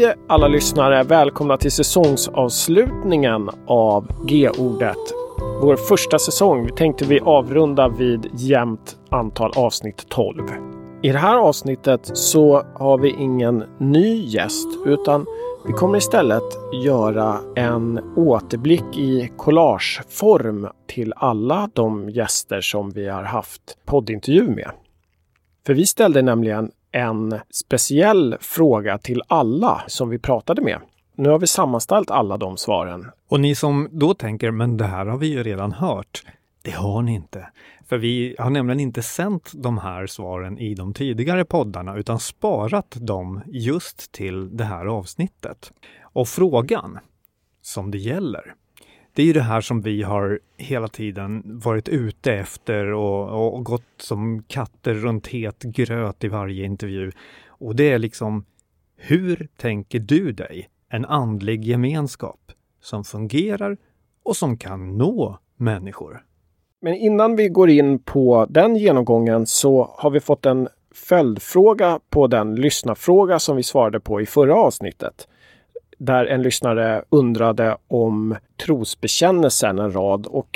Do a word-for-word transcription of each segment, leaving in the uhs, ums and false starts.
Hej alla lyssnare, välkomna till säsongsavslutningen av G-ordet. Vår första säsong tänkte vi avrunda vid jämnt antal avsnitt tolv. I det här avsnittet så har vi ingen ny gäst utan vi kommer istället göra en återblick i collageform till alla de gäster som vi har haft poddintervju med. För vi ställde nämligen en speciell fråga till alla som vi pratade med. Nu har vi sammanställt alla de svaren. Och ni som då tänker, men det här har vi ju redan hört. Det har ni inte. För vi har nämligen inte sänt de här svaren i de tidigare poddarna utan sparat dem just till det här avsnittet. Och frågan som det gäller, det är ju det här som vi har hela tiden varit ute efter och, och gått som katter runt het gröt i varje intervju. Och det är liksom, hur tänker du dig en andlig gemenskap som fungerar och som kan nå människor? Men innan vi går in på den genomgången så har vi fått en följdfråga på den lyssnarfråga som vi svarade på i förra avsnittet. Där en lyssnare undrade om trosbekännelsen en rad och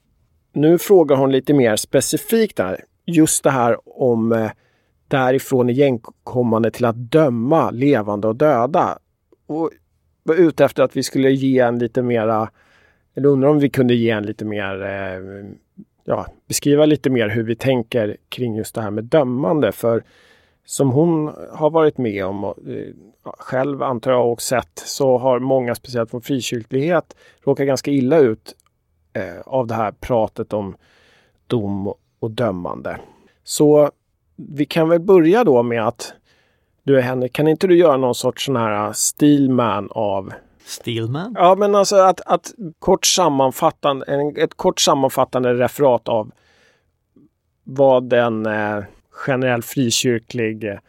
nu frågar hon lite mer specifikt där. Just det här om eh, därifrån igenkommande till att döma levande och döda. Och var ute efter att vi skulle ge en lite mera, eller undrar om vi kunde ge en lite mer, eh, ja, beskriva lite mer hur vi tänker kring just det här med dömande. För som hon har varit med om och eh, själv antar jag och sett så har många, speciellt från frikyrklighet, råkat ganska illa ut eh, av det här pratet om dom och dömande. Så vi kan väl börja då med att du Henrik, kan inte du göra någon sorts sån här Steelman av... Steelman? Ja, men alltså att, att kort sammanfattande, en, ett kort sammanfattande referat av vad den eh, generell frikyrklig eh,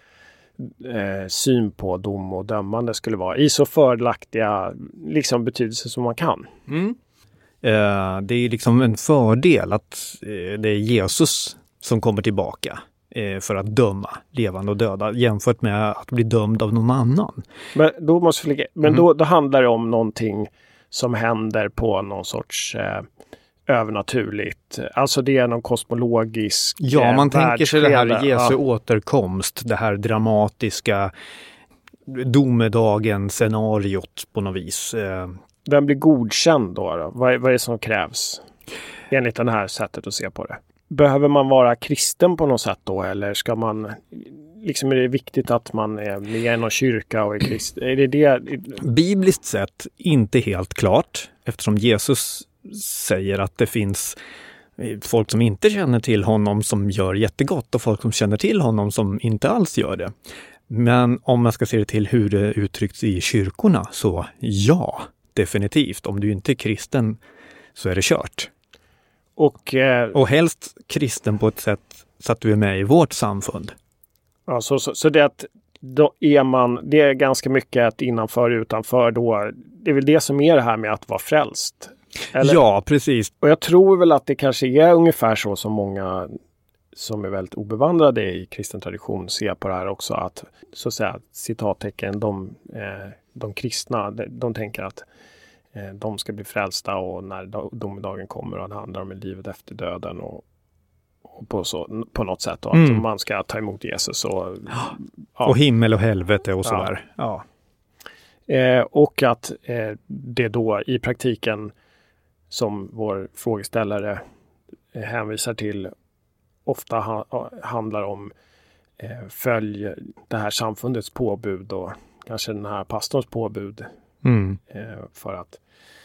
syn på dom och dömande skulle vara i så fördelaktiga liksom, betydelser som man kan. Mm. Eh, det är liksom en fördel att eh, det är Jesus som kommer tillbaka eh, för att döma levande och döda jämfört med att bli dömd av någon annan. Men då måste vi, men mm. då, då handlar det om någonting som händer på någon sorts eh, övernaturligt. Alltså det är någon kosmologisk Ja, man tänker sig det här Jesu ja. återkomst, det här dramatiska domedagen-scenariot på något vis. Vem blir godkänd då? då? Vad, vad är det som krävs enligt det här sättet att se på det? Behöver man vara kristen på något sätt då? Eller ska man, liksom är det viktigt att man är med i någon kyrka och är kristen? Är det det? Bibliskt sett inte helt klart, eftersom Jesus säger att det finns folk som inte känner till honom som gör jättegott och folk som känner till honom som inte alls gör det. Men om man ska se det till hur det uttrycks i kyrkorna så ja, definitivt. Om du inte är kristen så är det kört. Och, eh, och helst kristen på ett sätt så att du är med i vårt samfund. Ja, så, så, så det att då är man, det är ganska mycket att innanför och utanför då. Det är väl det som är det här med att vara frälst. Eller? Ja, precis. Och jag tror väl att det kanske är ungefär så som många som är väldigt obevandrade i kristen tradition ser på det här också. Att så att säga, citattecken, de, eh, de kristna, de, de tänker att eh, de ska bli frälsta och när domedagen kommer och det handlar om livet efter döden och, och på, så, på något sätt. Och mm. att man ska ta emot Jesus. Och, ja. och himmel och helvete och sådär. Ja. Ja. Eh, och att eh, det då i praktiken som vår frågeställare hänvisar till ofta ha, handlar om eh, följ det här samfundets påbud och kanske den här pastorns påbud mm. eh, för att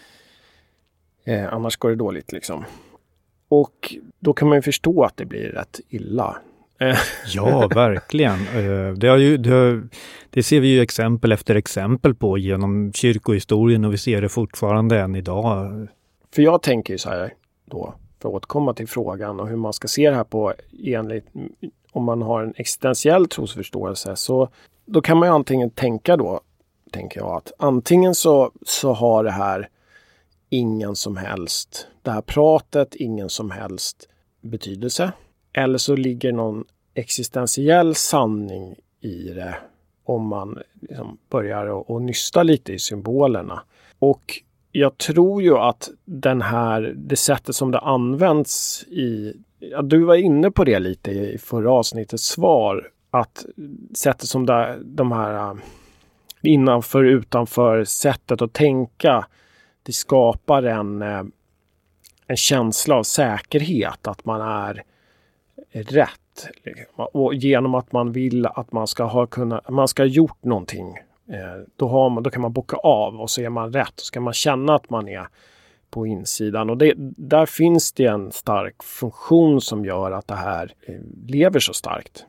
eh, annars går det dåligt liksom. Och då kan man ju förstå att det blir rätt illa. Ja, verkligen. Det, har ju, det, har, det ser vi ju exempel efter exempel på genom kyrkohistorien och vi ser det fortfarande än idag. För jag tänker ju så här då, för att återkomma till frågan och hur man ska se det här på enligt, om man har en existentiell trosförståelse så då kan man ju antingen tänka då, tänker jag att antingen så, så har det här ingen som helst, det här pratet ingen som helst betydelse eller så ligger någon existentiell sanning i det om man liksom börjar att nysta lite i symbolerna. Och jag tror ju att den här, det sättet som det används i, ja, du var inne på det lite i förra avsnittets svar, att sättet som det, de här innanför utanför sättet att tänka, det skapar en, en känsla av säkerhet, att man är rätt. Och genom att man vill att man ska ha kunnat, man ska ha gjort någonting, då, har man, då kan man bocka av och så är man rätt. Så ska man känna att man är på insidan. Och det, där finns det en stark funktion som gör att det här lever så starkt.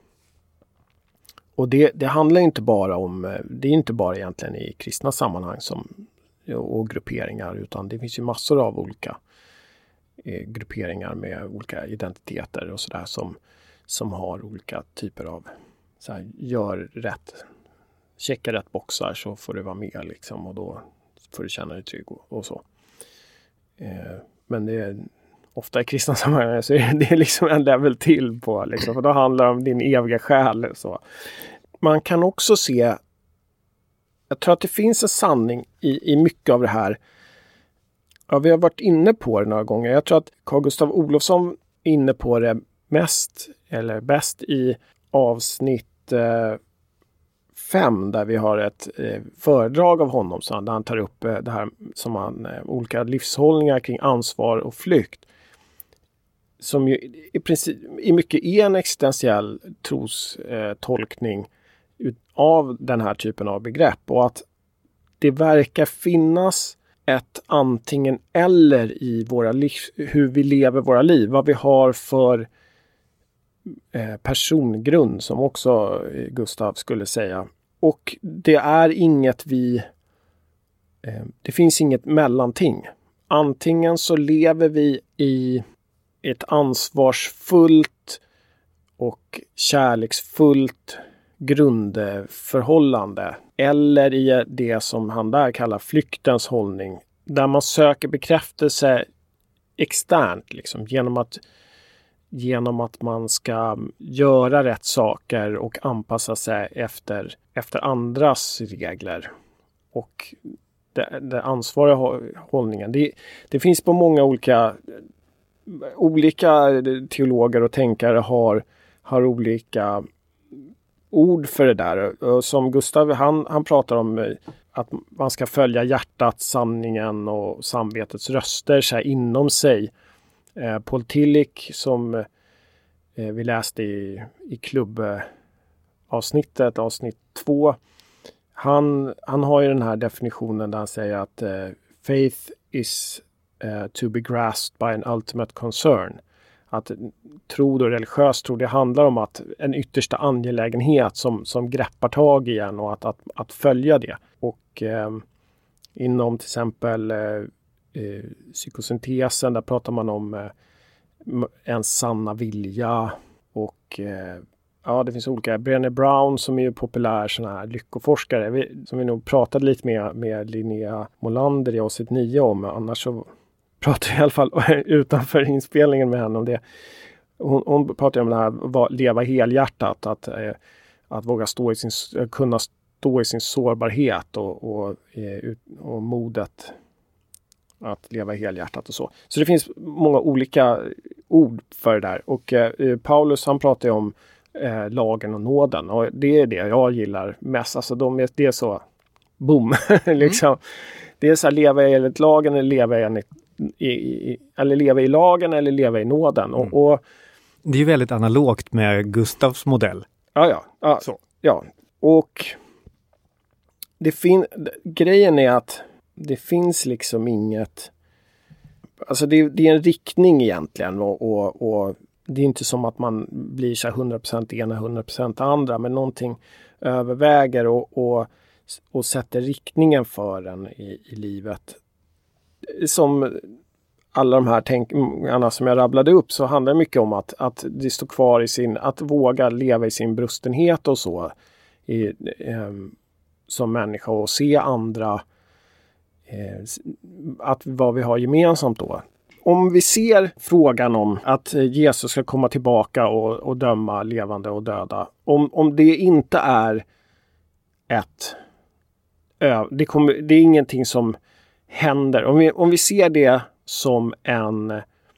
Och det, det handlar inte bara om, det är inte bara egentligen i kristna sammanhang som, och grupperingar, utan det finns ju massor av olika eh, grupperingar med olika identiteter och sådär som, som har olika typer av, så här, gör rätt, checka rätt boxar så får du vara med liksom, och då får du känna dig trygg och, och så. Eh, men det är ofta i kristna sammanhang så är det liksom en level till på, liksom, för då handlar det om din eviga själ. Så. Man kan också se, jag tror att det finns en sanning i, i mycket av det här. Ja, vi har varit inne på det några gånger. Jag tror att Carl Gustaf Olofsson är inne på det mest eller bäst i avsnitt eh, fem, där vi har ett eh, föredrag av honom så där han tar upp eh, det här som han, eh, olika livshållningar kring ansvar och flykt. Som ju i princip i mycket är en existentiell trostolkning eh, av den här typen av begrepp, och att det verkar finnas ett antingen eller i våra liv, hur vi lever våra liv, vad vi har för eh, persongrund, som också Gustav skulle säga. Och det är inget vi, eh, det finns inget mellanting. Antingen så lever vi i ett ansvarsfullt och kärleksfullt grundförhållande, eller i det som han där kallar flyktens hållning, där man söker bekräftelse externt, liksom, genom att genom att man ska göra rätt saker och anpassa sig efter, efter andras regler. Och det, det ansvariga hållningen, det, det finns på många olika olika teologer och tänkare har, har olika ord för det där. Och som Gustav, han, han pratar om att man ska följa hjärtat, sanningen och samvetets röster så här inom sig. Eh, Paul Tillich, som eh, vi läste i, i klubbavsnittet, avsnitt två, han, han har ju den här definitionen där han säger att eh, faith is uh, to be grasped by an ultimate concern. Att tro och religiös tro, det handlar om att en yttersta angelägenhet som, som greppar tag i en, och att, att, att följa det. Och eh, inom till exempel eh, eh, psykosyntesen, där pratar man om eh, en sanna vilja, och eh, ja, det finns olika. Brené Brown, som är ju populär sån här lyckoforskare, vi, som vi nog pratade lite med, med Linnea Molander i avsnitt nio om, annars så pratar jag i alla fall utanför inspelningen med henne om det. Hon, hon pratar om det här, leva helhjärtat, att, eh, att våga stå i sin, kunna stå i sin sårbarhet och, och, eh, och modet att leva helhjärtat och så. Så det finns många olika ord för det där. Och eh, Paulus, han pratar ju om eh, lagen och nåden, och det är det jag gillar mest. Alltså de är, det är så boom, liksom. Mm. Det är så här, leva enligt lagen eller leva enligt I, i, eller leva i lagen eller leva i nåden. Och, mm. och, det är ju väldigt analogt med Gustavs modell. Ja, ja. ja, så. ja. Och det fin- grejen är att det finns liksom inget, alltså det, det är en riktning egentligen, och, och, och det är inte som att man blir så här hundra procent ena, hundra procent andra, men någonting överväger och, och, och sätter riktningen för en i, i livet. Som alla de här tänkarna som jag rabblade upp, så handlar det mycket om att, att det står kvar i sin, att våga leva i sin brustenhet och så i, eh, som människa, och se andra, eh, att vad vi har gemensamt då. Om vi ser frågan om att Jesus ska komma tillbaka och, och döma levande och döda, om, om det inte är ett... Det, kommer, det är ingenting som händer. Om vi, om vi ser det som en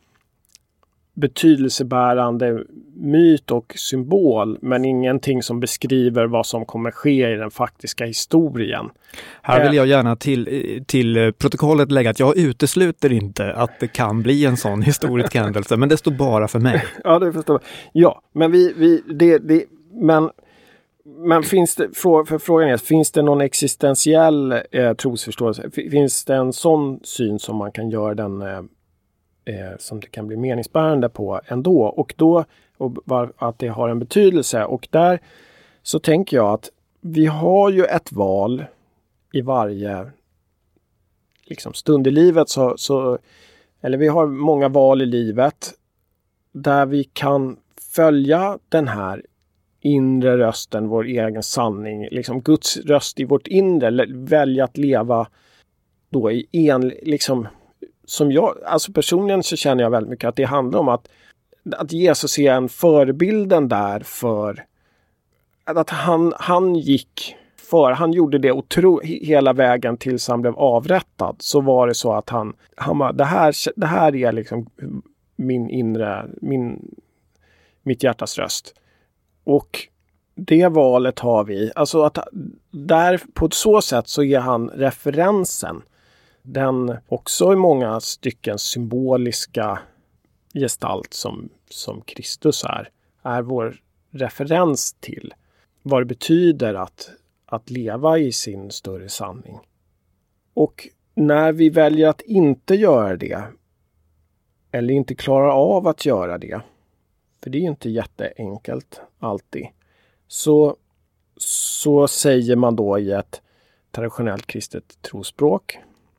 betydelsebärande myt och symbol, men ingenting som beskriver vad som kommer ske i den faktiska historien. Här vill jag gärna till, till protokollet lägga att jag utesluter inte att det kan bli en sån historisk händelse, men det står bara för mig. Ja, det förstår jag. Ja, men vi, vi det, det, men Men finns det, för frågan är, finns det någon existentiell eh, trosförståelse? Finns det en sån syn som man kan göra den, eh, eh, som det kan bli meningsbärande på ändå? Och då, och var, att det har en betydelse. Och där så tänker jag att vi har ju ett val i varje liksom, stund i livet. Så, så, eller vi har många val i livet där vi kan följa den här inre rösten, vår egen sanning, liksom Guds röst i vårt inre, välja att leva då i en, liksom, som jag, alltså personligen så känner jag väldigt mycket att det handlar om att, att Jesus är en förebilden där för att han, han gick för, han gjorde det otro, hela vägen tills han blev avrättad, så var det så att han, han bara, det här, det här är liksom min inre, min, mitt hjärtas röst. Och det valet har vi, alltså att där på så sätt så är han referensen, den också i många stycken symboliska gestalt som, som Kristus är, är vår referens till vad det betyder att, att leva i sin större sanning. Och när vi väljer att inte göra det, eller inte klarar av att göra det, för det är ju inte jätteenkelt alltid, så, så säger man då i ett traditionellt kristet trosspråk,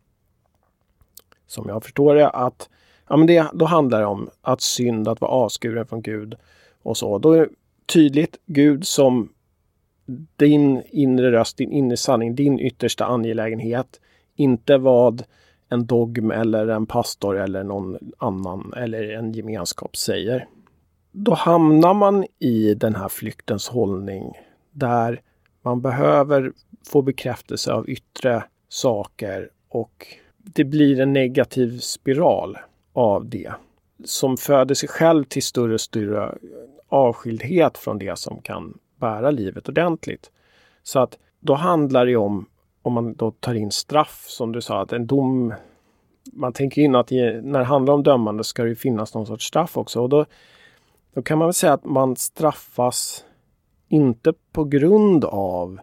som jag förstår det, att ja, men det, då handlar det om att synd, att vara avskuren från Gud och så. Då är det tydligt Gud som din inre röst, din inre sanning, din yttersta angelägenhet, inte vad en dogm eller en pastor eller någon annan eller en gemenskap säger. Då hamnar man i den här flyktens hållning där man behöver få bekräftelse av yttre saker, och det blir en negativ spiral av det som föder sig själv till större och större avskildhet från det som kan bära livet ordentligt. Så att då handlar det om, om man då tar in straff, som du sa, att en dom, man tänker in att när det handlar om dömande ska det finnas någon sorts straff också, och då Då kan man väl säga att man straffas inte på grund av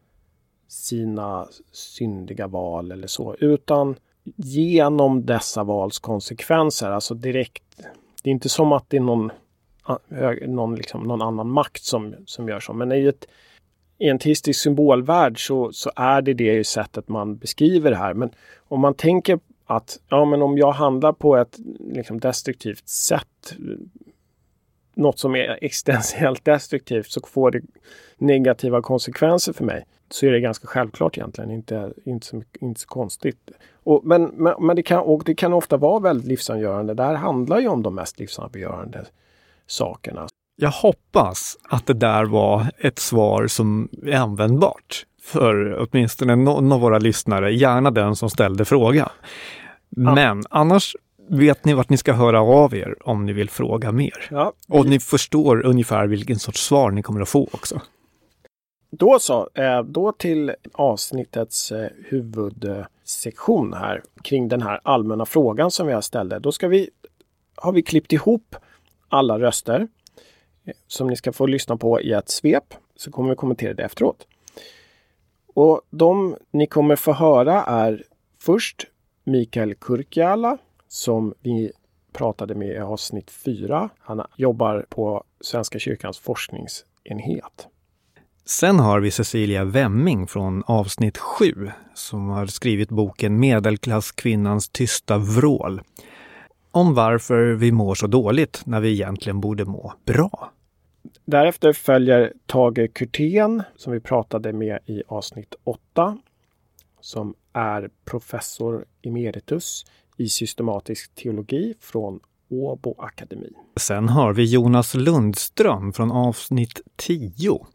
sina syndiga val eller så, utan genom dessa vals konsekvenser. Alltså direkt. Det är inte som att det är någon, någon, liksom, någon annan makt som, som gör så. Men i ett i en teistisk symbolvärld så, så är det det i sättet man beskriver det här. Men om man tänker att ja, men om jag handlar på ett liksom, destruktivt sätt, något som är existentiellt destruktivt, så får det negativa konsekvenser för mig. Så är det ganska självklart egentligen, inte, inte, så, inte så konstigt. Och, men men, men det, kan, och det kan ofta vara väldigt livsavgörande. Det här handlar ju om de mest livsavgörande sakerna. Jag hoppas att det där var ett svar som är användbart för åtminstone någon av våra lyssnare, gärna den som ställde fråga. Men ja. Annars vet ni vart ni ska höra av er om ni vill fråga mer. Ja. Och ni förstår ungefär vilken sorts svar ni kommer att få också. Då så, då till avsnittets huvudsektion här kring den här allmänna frågan som vi har ställt. Då ska vi, har vi klippt ihop alla röster som ni ska få lyssna på i ett svep, så kommer vi kommentera det efteråt. Och de ni kommer få höra är först Mikael Kurkiala, som vi pratade med i avsnitt fyra. Han jobbar på Svenska kyrkans forskningsenhet. Sen har vi Cecilia Wemming från avsnitt sju som har skrivit boken Medelklasskvinnans tysta vrål. Om varför vi mår så dåligt när vi egentligen borde må bra. Därefter följer Tage Kurtén som vi pratade med i avsnitt åtta, som är professor emeritus i systematisk teologi från Åbo akademi. Sen har vi Jonas Lundström från avsnitt tio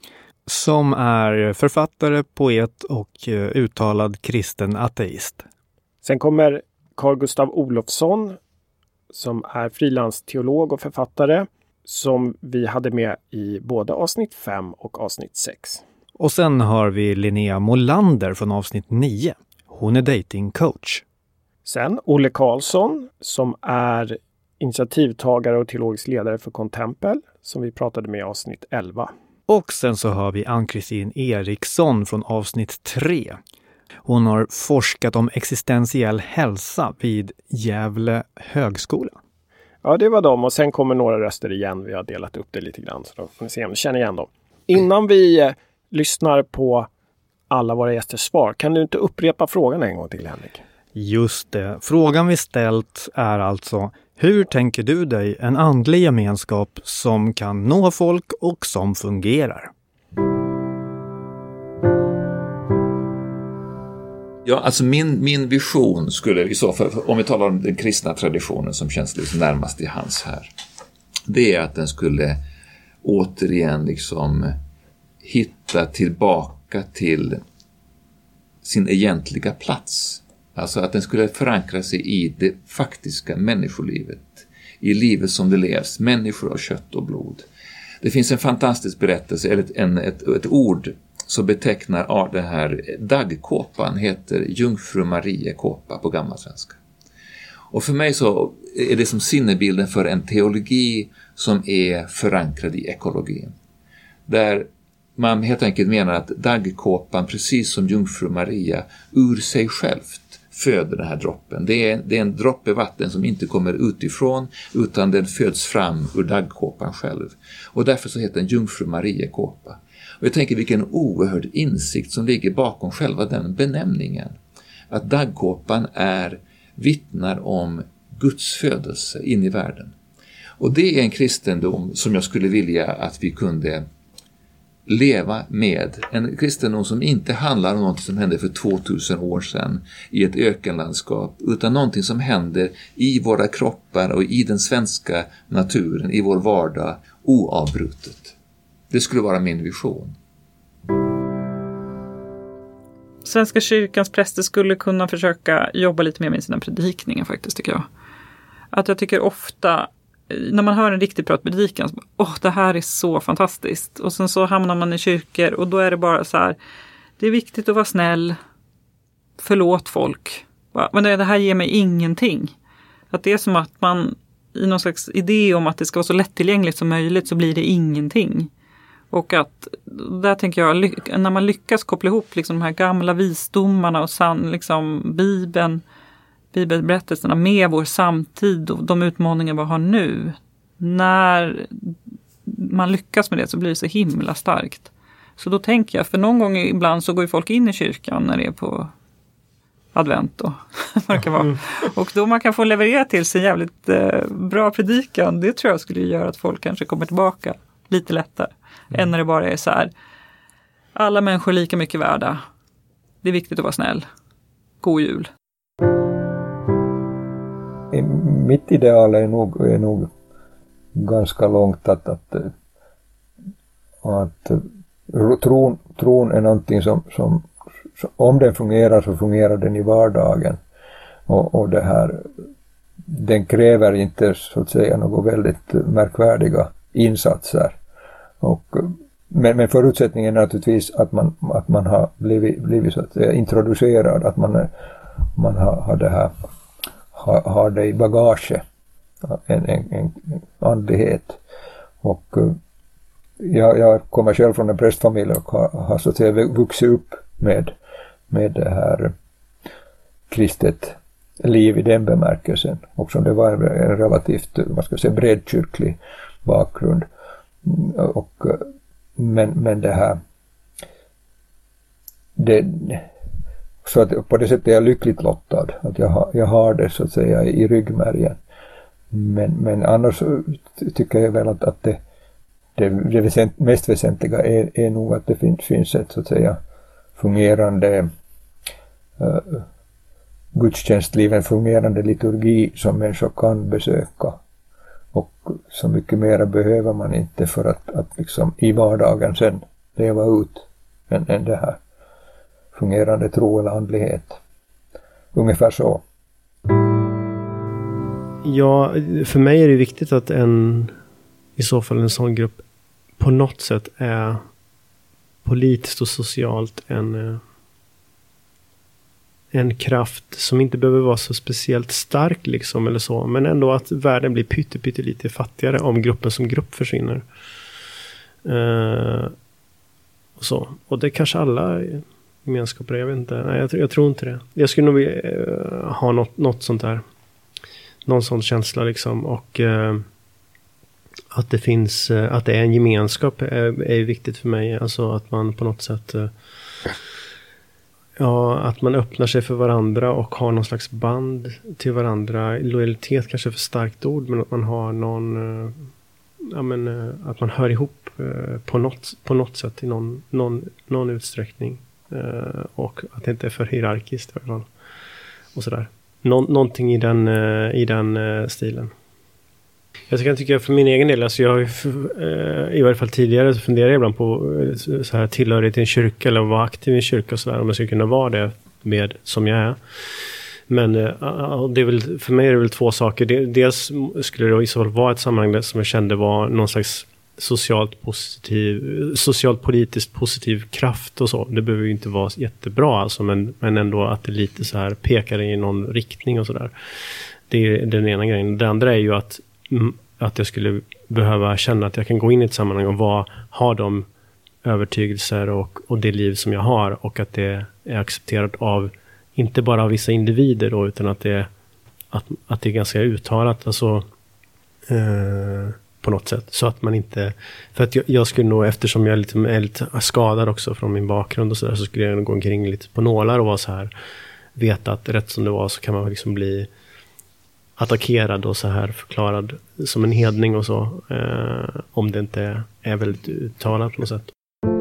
som är författare, poet och uttalad kristen ateist. Sen kommer Carl Gustav Olofsson som är frilansteolog och författare som vi hade med i både avsnitt fem och avsnitt sex. Och sen har vi Linnea Molander från avsnitt nio. Hon är datingcoach. Sen Olle Karlsson som är initiativtagare och teologisk ledare för Contempel som vi pratade med i avsnitt elva. Och sen så har vi Ann-Kristin Eriksson från avsnitt tre. Hon har forskat om existentiell hälsa vid Gävle högskola. Ja, det var dem och sen kommer några röster igen. Vi har delat upp det lite grann så då får ni se om ni känner igen dem. Innan vi eh, lyssnar på alla våra gästers svar, kan du inte upprepa frågan en gång till, Henrik? Just det. Frågan vi ställt är alltså: hur tänker du dig en andlig gemenskap som kan nå folk och som fungerar? Ja, alltså min, min vision skulle i så fall, om vi talar om den kristna traditionen som känns liksom närmast i hans här, det är att den skulle återigen liksom hitta tillbaka till sin egentliga plats. Alltså att den skulle förankra sig i det faktiska människolivet, i livet som det levs, människor av kött och blod. Det finns en fantastisk berättelse, eller ett, en, ett, ett ord som betecknar den här daggkåpan, heter Jungfru Maria kåpa på gammalsvenska. Och för mig så är det som sinnebilden för en teologi som är förankrad i ekologin. Där man helt enkelt menar att daggkåpan, precis som Jungfru Maria, ur sig självt föder den här droppen. Det är, det är en droppe vatten som inte kommer utifrån utan den föds fram ur daggkåpan själv. Och därför så heter den Jungfru Maria kåpa. Och jag tänker vilken oerhörd insikt som ligger bakom själva den benämningen. Att daggkåpan är, vittnar om Guds födelse in i världen. Och det är en kristendom som jag skulle vilja att vi kunde leva med. En kristendom som inte handlar om något som hände för tvåtusen år sedan i ett ökenlandskap, utan någonting som händer i våra kroppar och i den svenska naturen, i vår vardag, oavbrutet. Det skulle vara min vision. Svenska kyrkans präster skulle kunna försöka jobba lite mer med sina predikningar faktiskt, tycker jag. Att jag tycker ofta, när man hör en riktigt bra predikan, så, åh, det här är så fantastiskt. Och sen så hamnar man i kyrkor och då är det bara så här, det är viktigt att vara snäll, förlåt folk. Men det här ger mig ingenting. Att det är som att man i någon slags idé om att det ska vara så lättillgängligt som möjligt så blir det ingenting. Och att där tänker jag, när man lyckas koppla ihop liksom de här gamla visdomarna och sann, liksom Bibeln, bibelberättelserna med vår samtid och de utmaningar vi har nu. När man lyckas med det så blir det så himla starkt. Så då tänker jag, för någon gång ibland så går ju folk in i kyrkan när det är på advent då. Det kan vara. Och då man kan få leverera till sig jävligt eh, bra predikan, det tror jag skulle göra att folk kanske kommer tillbaka lite lättare. Mm. Än när det bara är så här, alla människor är lika mycket värda. Det är viktigt att vara snäll. God jul. Mitt ideal är nog, är nog ganska långt att, att, att tron, tron är någonting som, som, om den fungerar så fungerar den i vardagen. Och, och det här, den kräver inte så att säga något väldigt märkvärdiga insatser. Och, men, men förutsättningen är naturligtvis att man, att man har blivit, blivit så att säga introducerad, att man, man har, har det här har, har det i bagage, en, en, en andlighet. Och jag, jag kommer själv från en prästfamilj och har, har så att säga vuxit upp med, med det här kristet liv i den bemärkelsen. Och som det var en, en relativt, vad ska jag säga, bred kyrklig bakgrund. Och, men, men det här det, så att på det sättet är jag lyckligt lottad att jag har, jag har det så att säga i ryggmärgen. Men, men annars tycker jag väl att, att det, det, det väsent, mest väsentliga är, är nog att det finns, finns ett så att säga fungerande uh, gudstjänstliv, en fungerande liturgi som människor kan besöka. Och så mycket mer behöver man inte för att, att liksom i vardagen sen leva ut än, än det här fungerande tro eller andlighet. Ungefär så. Ja, för mig är det viktigt att en, i så fall en sån grupp på något sätt är politiskt och socialt en, en kraft som inte behöver vara så speciellt stark liksom eller så, men ändå att världen blir pytte, pytte lite fattigare om gruppen som grupp försvinner. Uh, och så. Och det kanske alla gemenskaper, jag vet inte. Nej, jag, jag tror inte det. Jag skulle nog uh, ha något, något sånt där. Någon sån känsla liksom. Och uh, att det finns, uh, att det är en gemenskap är, är viktigt för mig. Alltså att man på något sätt uh, ja, att man öppnar sig för varandra och har någon slags band till varandra. Lojalitet kanske är för starkt ord, men att man har någon uh, ja, men, uh, att man hör ihop uh, på något, på något sätt i någon, någon, någon utsträckning. Uh, och att det inte är för hierarkiskt i alla fall. Och sådär. Nå- någonting i den, uh, i den uh, stilen. Jag kan tycka för min egen del, alltså jag har ju uh, i varje fall tidigare så funderar jag ibland på uh, så här, tillhörighet till en kyrka eller vara aktiv i en kyrka och sådär, om jag skulle kunna vara det med som jag är. Men uh, det är väl, för mig är det väl två saker. Dels skulle det i så fall vara ett sammanhang som jag kände var någon slags socialt positiv, socialt politiskt positiv kraft och så. Det behöver ju inte vara jättebra alltså, men, men ändå att det lite så här pekar i någon riktning och sådär. Det är den ena grejen. Det andra är ju att, att jag skulle behöva känna att jag kan gå in i ett sammanhang och vara, ha de övertygelser och, och det liv som jag har, och att det är accepterat av, inte bara av vissa individer då, utan att det, att, att det är ganska uttalat alltså eh, på något sätt. Så att man inte, för att jag, jag skulle nog, eftersom jag är lite, är lite skadad också från min bakgrund och så där, så skulle jag gå omkring lite på nålar och vara så här, veta att rätt som det var så kan man liksom bli attackerad och så här förklarad som en hedning och så, eh, om det inte är väldigt uttalat på något sätt.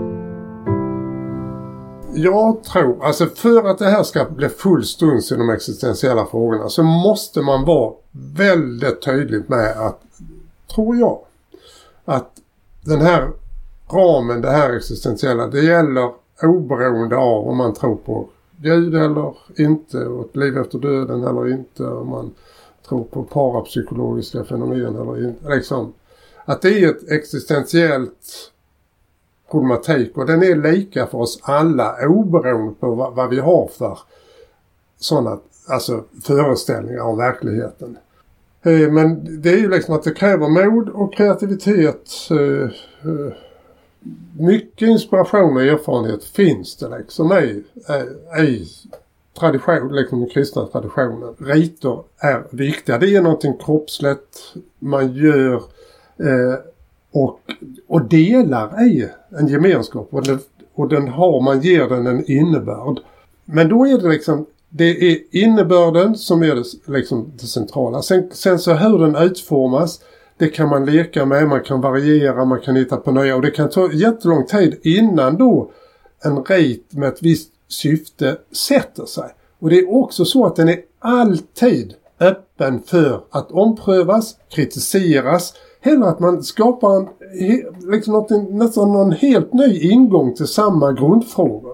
Jag tror, alltså för att det här ska bli full stund i de existentiella frågorna, så måste man vara väldigt tydlig med att, tror jag, att den här ramen, det här existentiella, det gäller oberoende av om man tror på Gud eller inte, och ett liv efter döden eller inte, om man tror på parapsykologiska fenomen eller inte. Liksom, att det är ett existentiellt problematik, och den är lika för oss alla oberoende på vad, vad vi har för sådana alltså föreställningar om verkligheten. Eh, men det är ju liksom att det kräver mod och kreativitet. Eh, eh, mycket inspiration och erfarenhet finns det liksom i, i, i tradition, liksom den kristna traditionen. Riter är viktiga. Det är någonting kroppsligt man gör eh, och, och delar i en gemenskap. Och, det, och den har, man ger den en innebörd. Men då är det liksom, det är innebörden som är det, liksom det centrala. Sen, sen så hur den utformas, det kan man leka med, man kan variera, man kan hitta på nya. Och det kan ta jättelång tid innan då en rit med ett visst syfte sätter sig. Och det är också så att den är alltid öppen för att omprövas, kritiseras, eller att man skapar en, liksom något, nästan någon helt ny ingång till samma grundfrågor.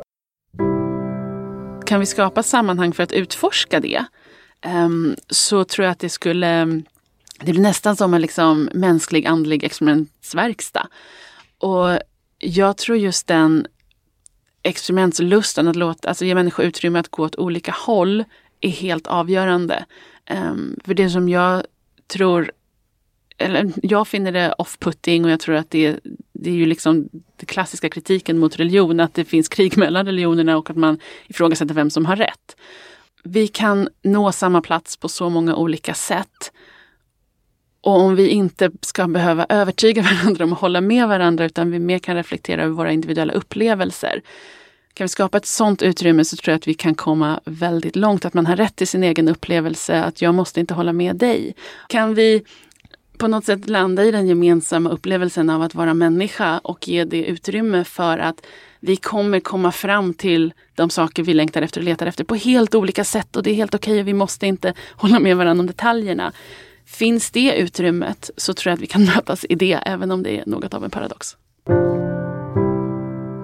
Kan vi skapa sammanhang för att utforska det, um, så tror jag att det skulle, det blir nästan som en liksom mänsklig andlig experimentsverkstad. Och jag tror just den experimentslusten att låta, alltså ge människor utrymme att gå åt olika håll är helt avgörande. Um, för det som jag tror, eller jag finner det off-putting, och jag tror att det, det är ju liksom den klassiska kritiken mot religion, att det finns krig mellan religionerna och att man ifrågasätter vem som har rätt. Vi kan nå samma plats på så många olika sätt. Och om vi inte ska behöva övertyga varandra om att hålla med varandra, utan vi mer kan reflektera över våra individuella upplevelser. Kan vi skapa ett sånt utrymme, så tror jag att vi kan komma väldigt långt. Att man har rätt till sin egen upplevelse, att jag måste inte hålla med dig. Kan vi på något sätt landa i den gemensamma upplevelsen av att vara människa och ge det utrymme för att vi kommer komma fram till de saker vi längtar efter och letar efter på helt olika sätt, och det är helt okej och vi måste inte hålla med varandra om detaljerna. Finns det utrymmet, så tror jag att vi kan mötas i det, även om det är något av en paradox.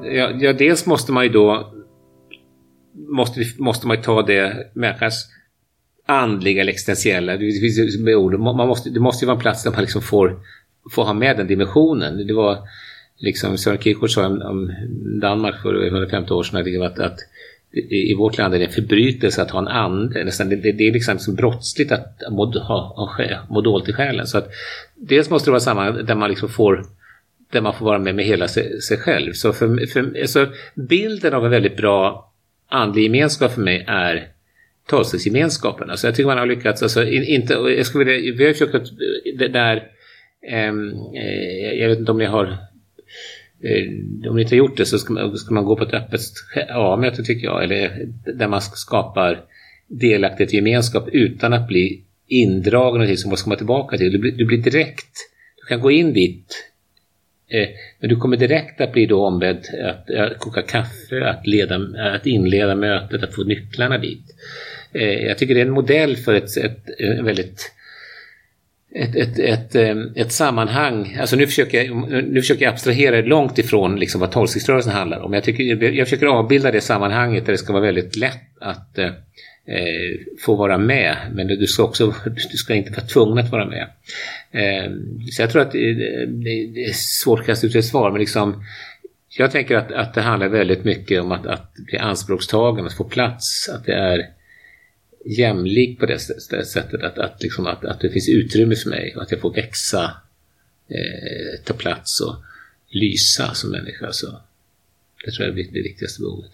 ja, ja, dels måste man ju då måste, måste man ju ta det människans andliga eller existentiella. Det finns med ord. Man måste, det måste ju vara en plats där man liksom får, får ha med den dimensionen. Det var liksom Søren Kierkegaard sa om, om Danmark för hundrafemtio år sedan att, att i vårt land är det en förbrytelse att ha en ande. Nästan, det, det är liksom som brottsligt att må, ha, ha, må dåligt i själen. Så att dels måste det vara samma där man liksom får där man får vara med med hela sig, sig själv. Så för, för, alltså, bilden av en väldigt bra andlig gemenskap för mig är tolvstegsgemenskapen. Alltså jag tycker man har lyckats, alltså in, inte, jag skulle vilja, vi har försökt att det där, ähm, eh, jag vet inte om ni har, eh, om ni inte har gjort det så ska man, ska man gå på ett öppet A-möte tycker jag, eller där man skapar delaktighet i gemenskap utan att bli indragen och till som man ska komma tillbaka till. Du blir, du blir direkt, du kan gå in dit, eh, men du kommer direkt att bli då ombedd att, att koka kaffe, att, leda, att inleda mötet, att få nycklarna dit. Jag tycker det är en modell för ett, ett, ett väldigt ett, ett, ett, ett sammanhang. Alltså nu försöker jag, nu försöker jag abstrahera långt ifrån liksom vad tolvstegsrörelsen handlar om. Jag, tycker, jag försöker avbilda det sammanhanget där det ska vara väldigt lätt att eh, få vara med. Men du ska också du ska inte vara tvungen att vara med. Eh, så jag tror att det, det är svårt att kasta ut ett svar, men liksom jag tänker att, att det handlar väldigt mycket om att, att bli anspråkstagen, att få plats, att det är jämlik på det sättet att, att, liksom att, att det finns utrymme för mig och att jag får växa, eh, ta plats och lysa som människa. Så det tror jag är det viktigaste behovet.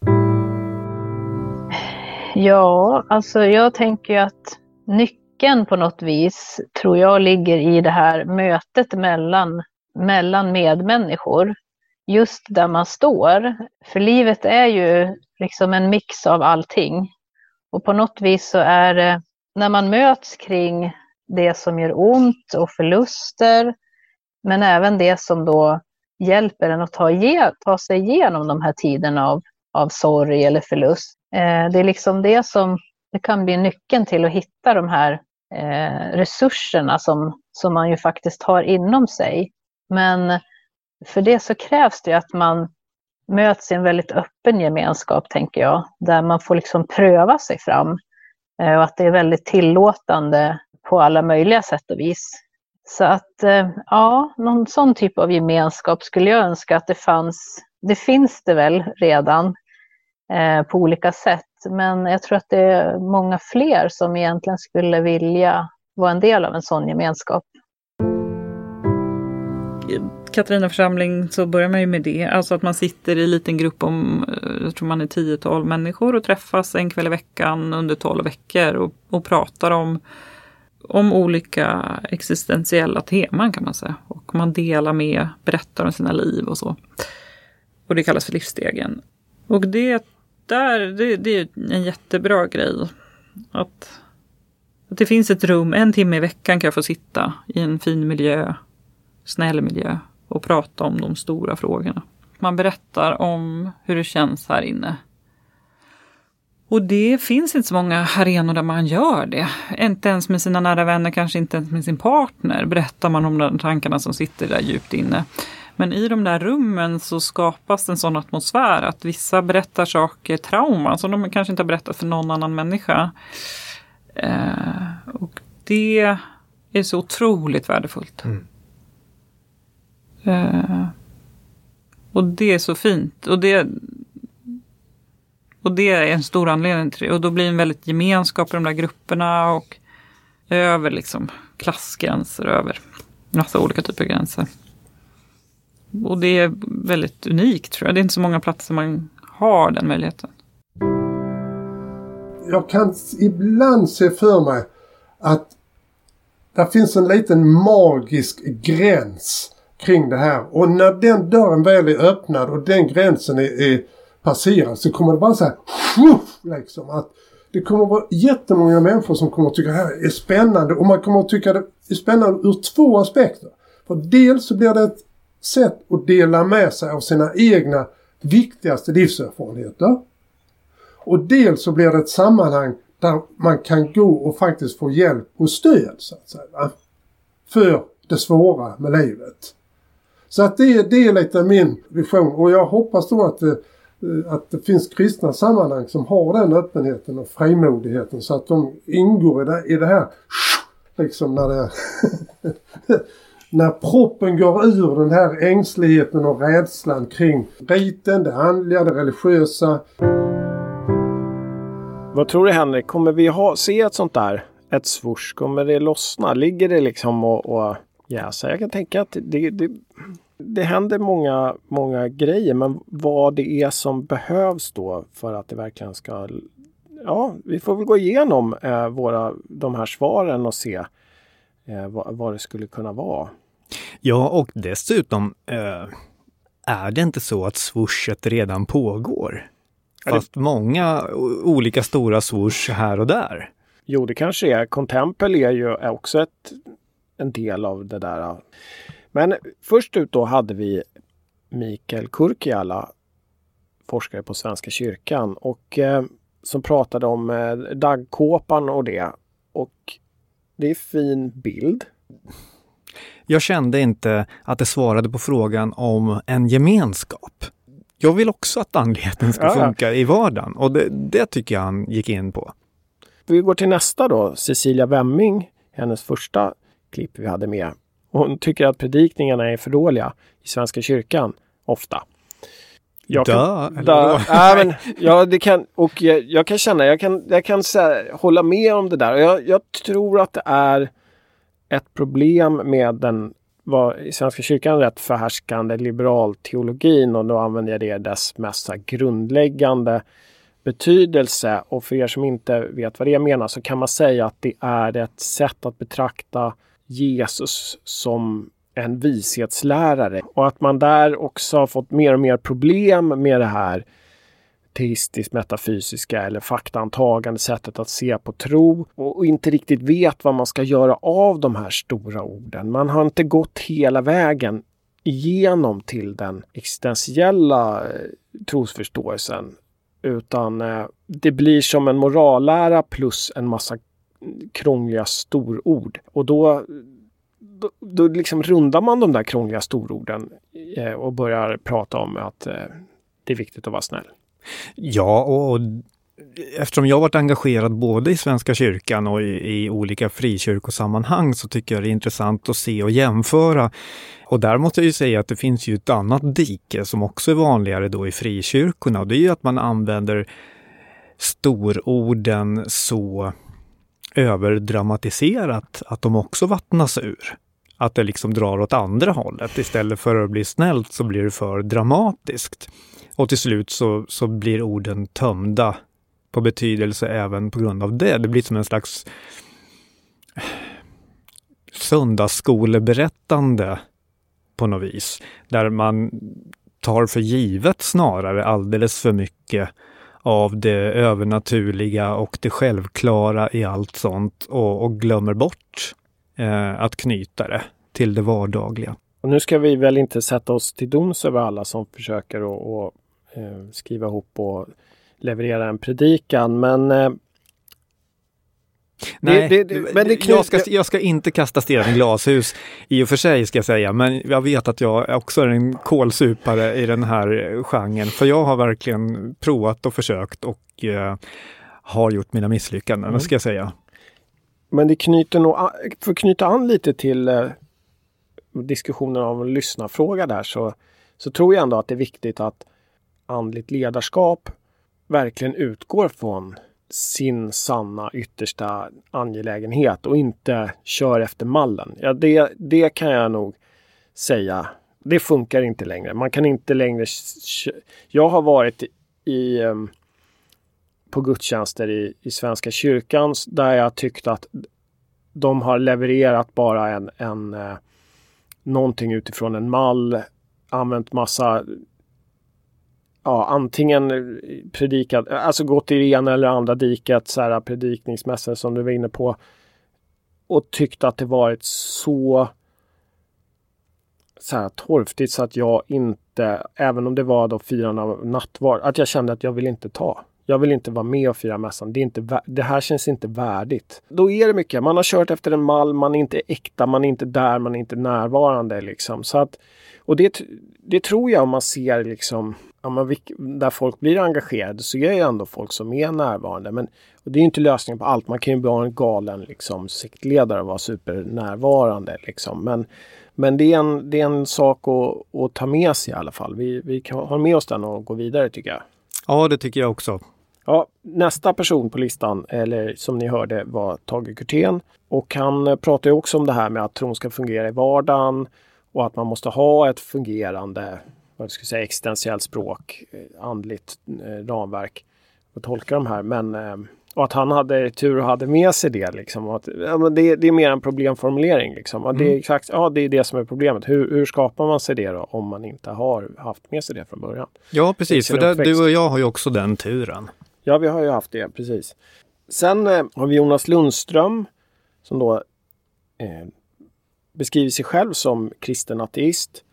Ja, alltså jag tänker ju att nyckeln på något vis tror jag ligger i det här mötet mellan, mellan medmänniskor. Just där man står. För livet är ju liksom en mix av allting. Och på något vis så är det när man möts kring det som gör ont och förluster, men även det som då hjälper en att ta, ge, ta sig igenom de här tiderna av, av sorg eller förlust. Eh, det är liksom det som det kan bli nyckeln till att hitta de här eh, resurserna som, som man ju faktiskt har inom sig. Men för det så krävs det att man möts i en väldigt öppen gemenskap, tänker jag. Där man får liksom pröva sig fram. Och att det är väldigt tillåtande på alla möjliga sätt och vis. Så att, ja, någon sån typ av gemenskap skulle jag önska att det fanns. Det finns det väl redan eh, på olika sätt. Men jag tror att det är många fler som egentligen skulle vilja vara en del av en sån gemenskap. Katarina församling så börjar man ju med det. Alltså att man sitter i en liten grupp om, jag tror man är tiotal människor och träffas en kväll i veckan under tolv veckor och, och pratar om, om olika existentiella teman kan man säga. Och man delar med, berättar om sina liv och så. Och det kallas för livsstegen. Och det, där, det, det är en jättebra grej. Att, att det finns ett rum, en timme i veckan kan jag få sitta i en fin miljö, snäll miljö. Och prata om de stora frågorna. Man berättar om hur det känns här inne. Och det finns inte så många arenor där man gör det. Inte ens med sina nära vänner, kanske inte ens med sin partner. Berättar man om de tankarna som sitter där djupt inne. Men i de där rummen så skapas en sån atmosfär att vissa berättar saker, trauman som de kanske inte har berättat för någon annan människa. Eh, och det är så otroligt värdefullt. Mm. Uh, och det är så fint och det och det är en stor anledning till det och då blir en väldigt gemenskap i de där grupperna och över liksom klassgränser, över massa olika typer av gränser och det är väldigt unikt tror jag. Det är inte så många platser man har den möjligheten. Jag kan ibland se för mig att det finns en liten magisk gräns kring det här. Och när den dörren väl är öppnad och den gränsen är, är passerad så kommer det bara så här liksom att det kommer att vara jättemånga människor som kommer att tycka det här är spännande och man kommer att tycka det är spännande ur två aspekter. För dels så blir det ett sätt att dela med sig av sina egna viktigaste livserfarenheter och dels så blir det ett sammanhang där man kan gå och faktiskt få hjälp och stöd så att säga för det svåra med livet. Så att det, det är lite min vision, och jag hoppas då att det, att det finns kristna sammanhang som har den öppenheten och frimodigheten så att de ingår i det, i det här liksom när det när proppen går ur den här ängsligheten och rädslan kring riten, det andliga, det religiösa. Vad tror du, Henrik? Kommer vi ha, se ett sånt där, ett swoosh? Kommer det lossna? Ligger det liksom och, och jäsa? Jag kan tänka att det, det, det händer många, många grejer, men vad det är som behövs då för att det verkligen ska... Ja, vi får väl gå igenom eh, våra, de här svaren och se eh, vad, vad det skulle kunna vara. Ja, och dessutom eh, är det inte så att swooshet redan pågår? Fast många olika stora swoosh här och där. Jo, det kanske är. Contempel är ju också ett, en del av det där. Men först ut då hade vi Mikael Kurkiala, forskare på Svenska kyrkan, och eh, som pratade om eh, daggkåpan och det. Och det är fin bild. Jag kände inte att det svarade på frågan om en gemenskap. Jag vill också att andligheten ska ja. funka i vardagen, och det, det tycker jag han gick in på. Vi går till nästa då, Cecilia Wemming, hennes första klipp vi hade med. Hon tycker att predikningarna är för dåliga i Svenska kyrkan, ofta. Jag kan, Dö, da, äh, men, ja, det kan, och jag, jag kan känna, jag kan, jag kan här, hålla med om det där. Jag, jag tror att det är ett problem med den var i Svenska kyrkan rätt förhärskande liberalteologin, och då använder jag det dess mest grundläggande betydelse. Och för er som inte vet vad det menar, så kan man säga att det är ett sätt att betrakta Jesus som en vishetslärare, och att man där också har fått mer och mer problem med det här teistiskt metafysiska eller faktaantagande sättet att se på tro, och inte riktigt vet vad man ska göra av de här stora orden. Man har inte gått hela vägen igenom till den existentiella trosförståelsen, utan eh, det blir som en morallära plus en massa krångliga storord, och då Då, då liksom rundar man de där krångliga stororden eh, och börjar prata om att eh, det är viktigt att vara snäll. Ja, och, och eftersom jag har varit engagerad både i Svenska kyrkan och i, i olika frikyrkosammanhang, så tycker jag det är intressant att se och jämföra. Och där måste jag ju säga att det finns ju ett annat dike som också är vanligare då i frikyrkorna, och det är ju att man använder stororden så överdramatiserat att de också vattnas ur. Att det liksom drar åt andra hållet. Istället för att bli snällt så blir det för dramatiskt. Och till slut så, så blir orden tömda på betydelse även på grund av det. Det blir som en slags söndagsskoleberättande på något vis. Där man tar för givet snarare alldeles för mycket av det övernaturliga och det självklara i allt sånt, och, och glömmer bort eh, att knyta det till det vardagliga. Och nu ska vi väl inte sätta oss till doms över alla som försöker att, att eh, skriva ihop och leverera en predikan, men eh, Nej, det, det, det, men det jag, ska, jag ska inte kasta sten i glashus i och för sig, ska jag säga, men jag vet att jag också är en kolsupare i den här genren, för jag har verkligen provat och försökt och eh, har gjort mina misslyckanden, mm. ska jag säga. Men det knyter nog, för att knyta an lite till eh, diskussionen om en lyssnarfråga där, så, så tror jag ändå att det är viktigt att andligt ledarskap verkligen utgår från sin sanna yttersta angelägenhet och inte kör efter mallen. Ja, det, det kan jag nog säga. Det funkar inte längre. Man kan inte längre... Jag har varit i, på gudstjänster i, i Svenska kyrkan där jag tyckt att de har levererat bara en, en någonting utifrån en mall, använt massa... Ja, antingen predikat, alltså gått i det ena eller andra diket, så här predikningsmässigt som du var inne på, och tyckte att det varit så så här torftigt så att jag inte, även om det var då firande av nattvard, att jag kände att jag vill inte ta. Jag vill inte vara med och fira mässan. Det, är inte, det här känns inte värdigt. Då är det mycket. Man har kört efter en mall. Man är inte äkta. Man är inte där. Man är inte närvarande. Liksom. Så att, och det, det tror jag om man ser liksom, ja, man, där folk blir engagerade så är det ändå folk som är närvarande. Men och det är inte lösningen på allt. Man kan ju vara en galen liksom, sektledare och vara supernärvarande. Liksom. Men, men det, är en, det är en sak att, att ta med sig i alla fall. Vi, vi kan ha med oss den och gå vidare tycker jag. Ja, det tycker jag också. Ja, nästa person på listan, eller som ni hörde, var Tage Kurtén. Och han pratar ju också om det här med att tron ska fungera i vardagen och att man måste ha ett fungerande, vad ska jag säga, existentiellt språk, andligt eh, ramverk och tolka de här. Men, eh, och att han hade tur och hade med sig det. Liksom, att, ja, men det, det är mer en problemformulering. Liksom. Mm. Det är exakt, ja, det är det som är problemet. Hur, hur skapar man sig det då om man inte har haft med sig det från början? Ja, precis. För det, du och jag har ju också den turen. Ja, vi har ju haft det, precis. Sen eh, har vi Jonas Lundström som då eh, beskriver sig själv som kristen ateist.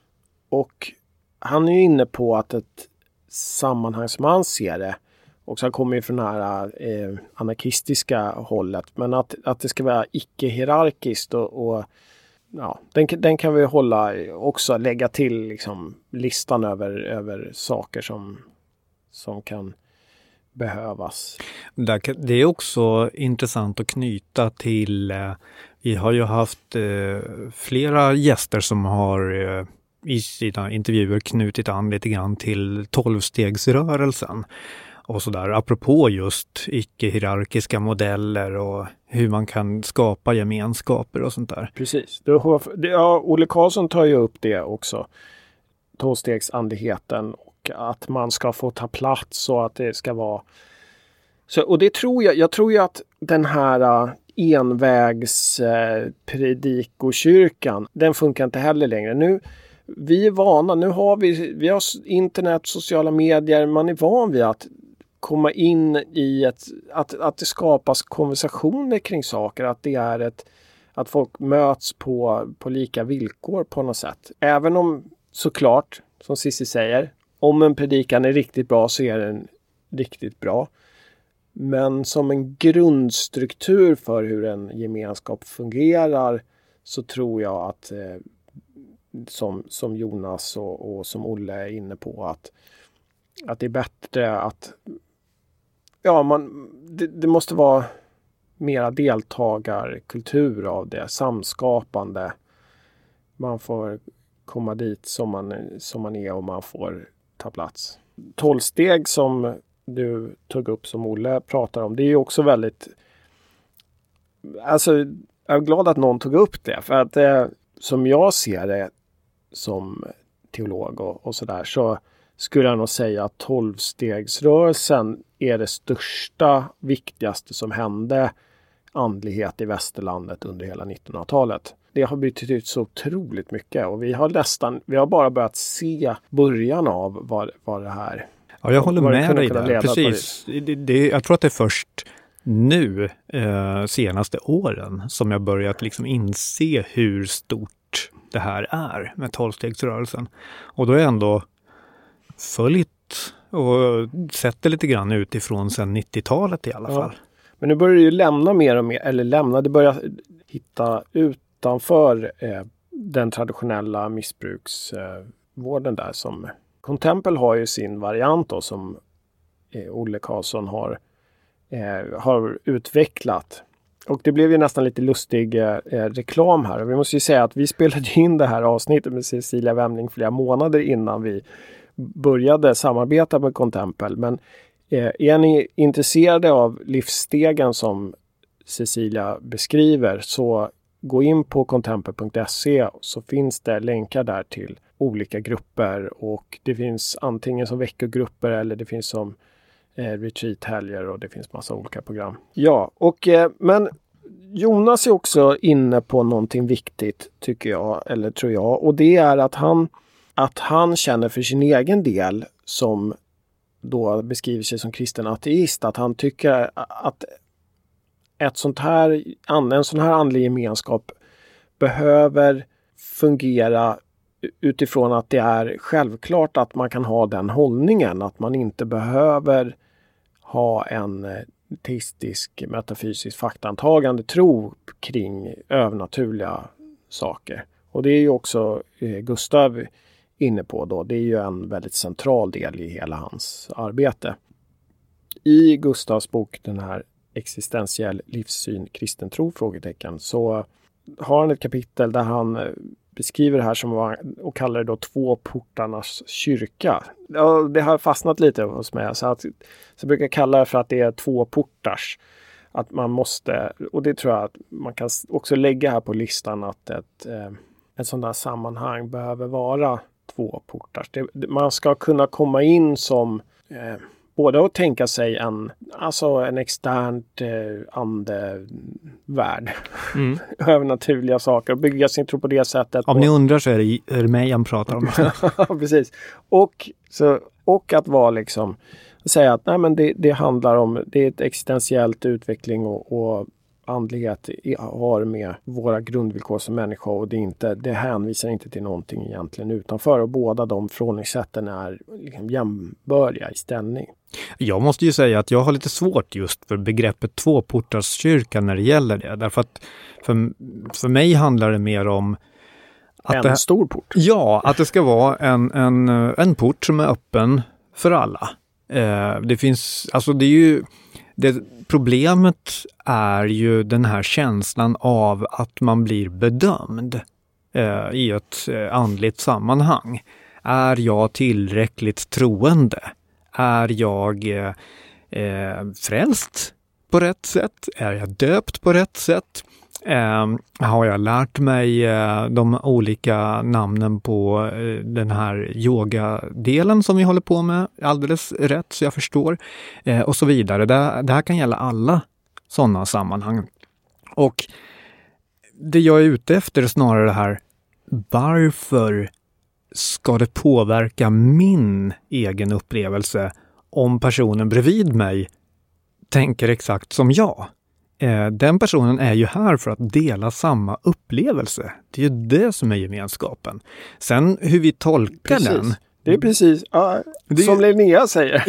Och han är ju inne på att ett sammanhang som han ser det, och så kommer ju från det här eh, anarkistiska hållet, men att, att det ska vara icke-hierarkiskt och, och ja, den, den kan vi hålla också, lägga till liksom, listan över, över saker som, som kan behövas. Det är också intressant att knyta till, vi har ju haft flera gäster som har i sina intervjuer knutit an lite grann till tolvstegsrörelsen och sådär, apropå just icke-hierarkiska modeller och hur man kan skapa gemenskaper och sånt där. Precis. Ja, Olle Karlsson tar ju upp det också. Tolvstegsandligheten och att man ska få ta plats och att det ska vara... Så, och det tror jag, jag tror ju att den här uh, envägs uh, predikokyrkan, den funkar inte heller längre. Nu, vi är vana, nu har vi, vi har internet, sociala medier, man är van vid att komma in i ett, att, att det skapas konversationer kring saker, att det är ett, att folk möts på, på lika villkor på något sätt. Även om såklart, som Cissi säger, om en predikan är riktigt bra så är den riktigt bra. Men som en grundstruktur för hur en gemenskap fungerar så tror jag att eh, som, som Jonas och, och som Olle är inne på att, att det är bättre att ja, man, det, det måste vara mera deltagarkultur av det, samskapande. Man får komma dit som man, som man är och man får ta plats. Tolvsteg som du tog upp, som Olle pratar om, det är ju också väldigt, alltså jag är glad att någon tog upp det, för att eh, som jag ser det som teolog och, och sådär, så skulle jag nog säga att tolvstegsrörelsen är det största, viktigaste som hände andlighet i västerlandet under hela nittonhundratalet. Det har betytt så otroligt mycket och vi har nästan, vi har bara börjat se början av vad, vad det här... Ja, jag håller med dig där. Precis. Det, det, jag tror att det är först nu, eh, senaste åren, som jag börjat liksom inse hur stort det här är med tolvstegsrörelsen. Och då är jag ändå följt och sett det lite grann utifrån sedan nittiotalet i alla fall. Ja. Men nu börjar det ju lämna mer och mer, eller lämna, det börjar hitta utanför eh, den traditionella missbruksvården eh, där som... Contempel har ju sin variant då, som eh, Olle Karlsson har, eh, har utvecklat. Och det blev ju nästan lite lustig eh, reklam här. Och vi måste ju säga att vi spelade in det här avsnittet med Cecilia Wemling flera månader innan vi började samarbeta med Contempel. Men eh, är ni intresserade av livsstegen som Cecilia beskriver, så gå in på contempel punkt se, så finns det länkar där till olika grupper, och det finns antingen som veckogrupper eller det finns som eh, retreat-helger, och det finns massa olika program. Ja, och eh, men Jonas är också inne på någonting viktigt, tycker jag, eller tror jag, och det är att han, att han känner för sin egen del, som då beskriver sig som kristen ateist, att han tycker att ett sånt här, en sån här andlig gemenskap behöver fungera utifrån att det är självklart att man kan ha den hållningen, att man inte behöver ha en teistisk, metafysisk, faktaantagande tro kring övernaturliga saker. Och det är ju också eh, Gustav inne på då. Det är ju en väldigt central del i hela hans arbete. I Gustavs bok, den här existentiell livssyn, kristen tro, frågetecken, så har han ett kapitel där han beskriver det här som och kallar det då två portarnas kyrka. Ja, det har fastnat lite hos mig. Så, att, så jag brukar kalla det för att det är två portars. Att man måste, och det tror jag att man kan också lägga här på listan, att ett, ett sådant här sammanhang behöver vara två portars. Det, man ska kunna komma in som eh, både att tänka sig en, alltså en externt eh, andevärld. Mm. Övernaturliga saker och bygga sin tro på det sättet. Om och, ni undrar så är det, är det mig han pratar om. Ja, precis. Och, så, och att vara liksom, säga att nej, men det, det handlar om, det är ett existentiellt utveckling och, och andlighet har med våra grundvillkor som människa, och det, är inte, det hänvisar inte till någonting egentligen utanför, och båda de förhållningssätten är liksom jämbördiga i ställning. Jag måste ju säga att jag har lite svårt just för begreppet tvåportarskyrka när det gäller det. Därför att för, för mig handlar det mer om att en det, stor port. Ja, att det ska vara en, en, en port som är öppen för alla. Eh, det finns, alltså det är ju, det, problemet är ju den här känslan av att man blir bedömd eh, i ett eh, andligt sammanhang. Är jag tillräckligt troende? Är jag eh, frälst på rätt sätt? Är jag döpt på rätt sätt? Eh, har jag lärt mig eh, de olika namnen på eh, den här yoga-delen som vi håller på med alldeles rätt så jag förstår? Eh, och så vidare. Det, det här kan gälla alla sådana sammanhang. Och det jag är ute efter är snarare det här, varför ska det påverka min egen upplevelse om personen bredvid mig tänker exakt som jag? Eh, den personen är ju här för att dela samma upplevelse. Det är ju det som är gemenskapen. Sen hur vi tolkar precis. den. Det är precis ja, det som är... Linnea säger.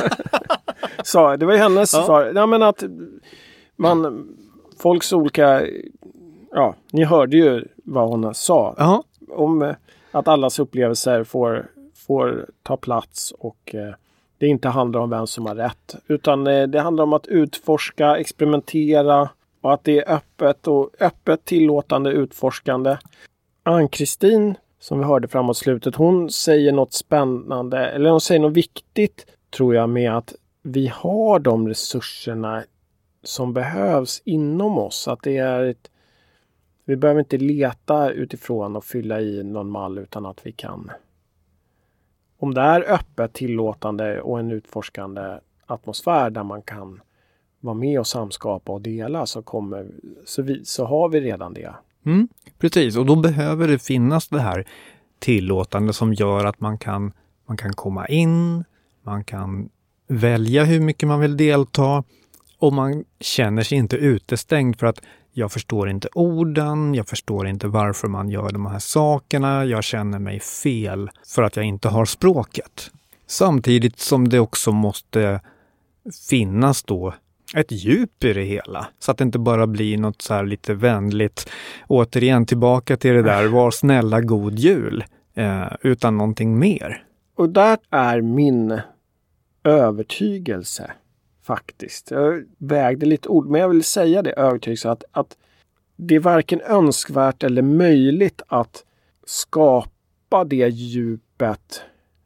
Så, det var ju hennes ja. svar. Ja, men att man, folks olika, ja, ni hörde ju vad hon sa. Ja. Om att allas upplevelser får, får ta plats, och eh, det inte handlar om vem som har rätt, utan eh, det handlar om att utforska, experimentera, och att det är öppet och öppet, tillåtande, utforskande. Ann-Kristin, som vi hörde framåt slutet, hon säger något spännande, eller hon säger något viktigt, tror jag, med att vi har de resurserna som behövs inom oss. Att det är ett Vi behöver inte leta utifrån och fylla i någon mall, utan att vi kan, om det är öppet, tillåtande och en utforskande atmosfär där man kan vara med och samskapa och dela, så, kommer, så, vi, så har vi redan det. Mm, precis, och då behöver det finnas det här tillåtande som gör att man kan, man kan komma in, man kan välja hur mycket man vill delta, och man känner sig inte utestängd för att jag förstår inte orden, jag förstår inte varför man gör de här sakerna, jag känner mig fel för att jag inte har språket. Samtidigt som det också måste finnas då ett djup i det hela, så att det inte bara blir något så här lite vänligt, återigen tillbaka till det där, var snälla god jul, eh, utan någonting mer. Och där är min övertygelse. Faktiskt. Jag vägde lite ord, men jag vill säga det övertygelse att, att det är varken önskvärt eller möjligt att skapa det djupet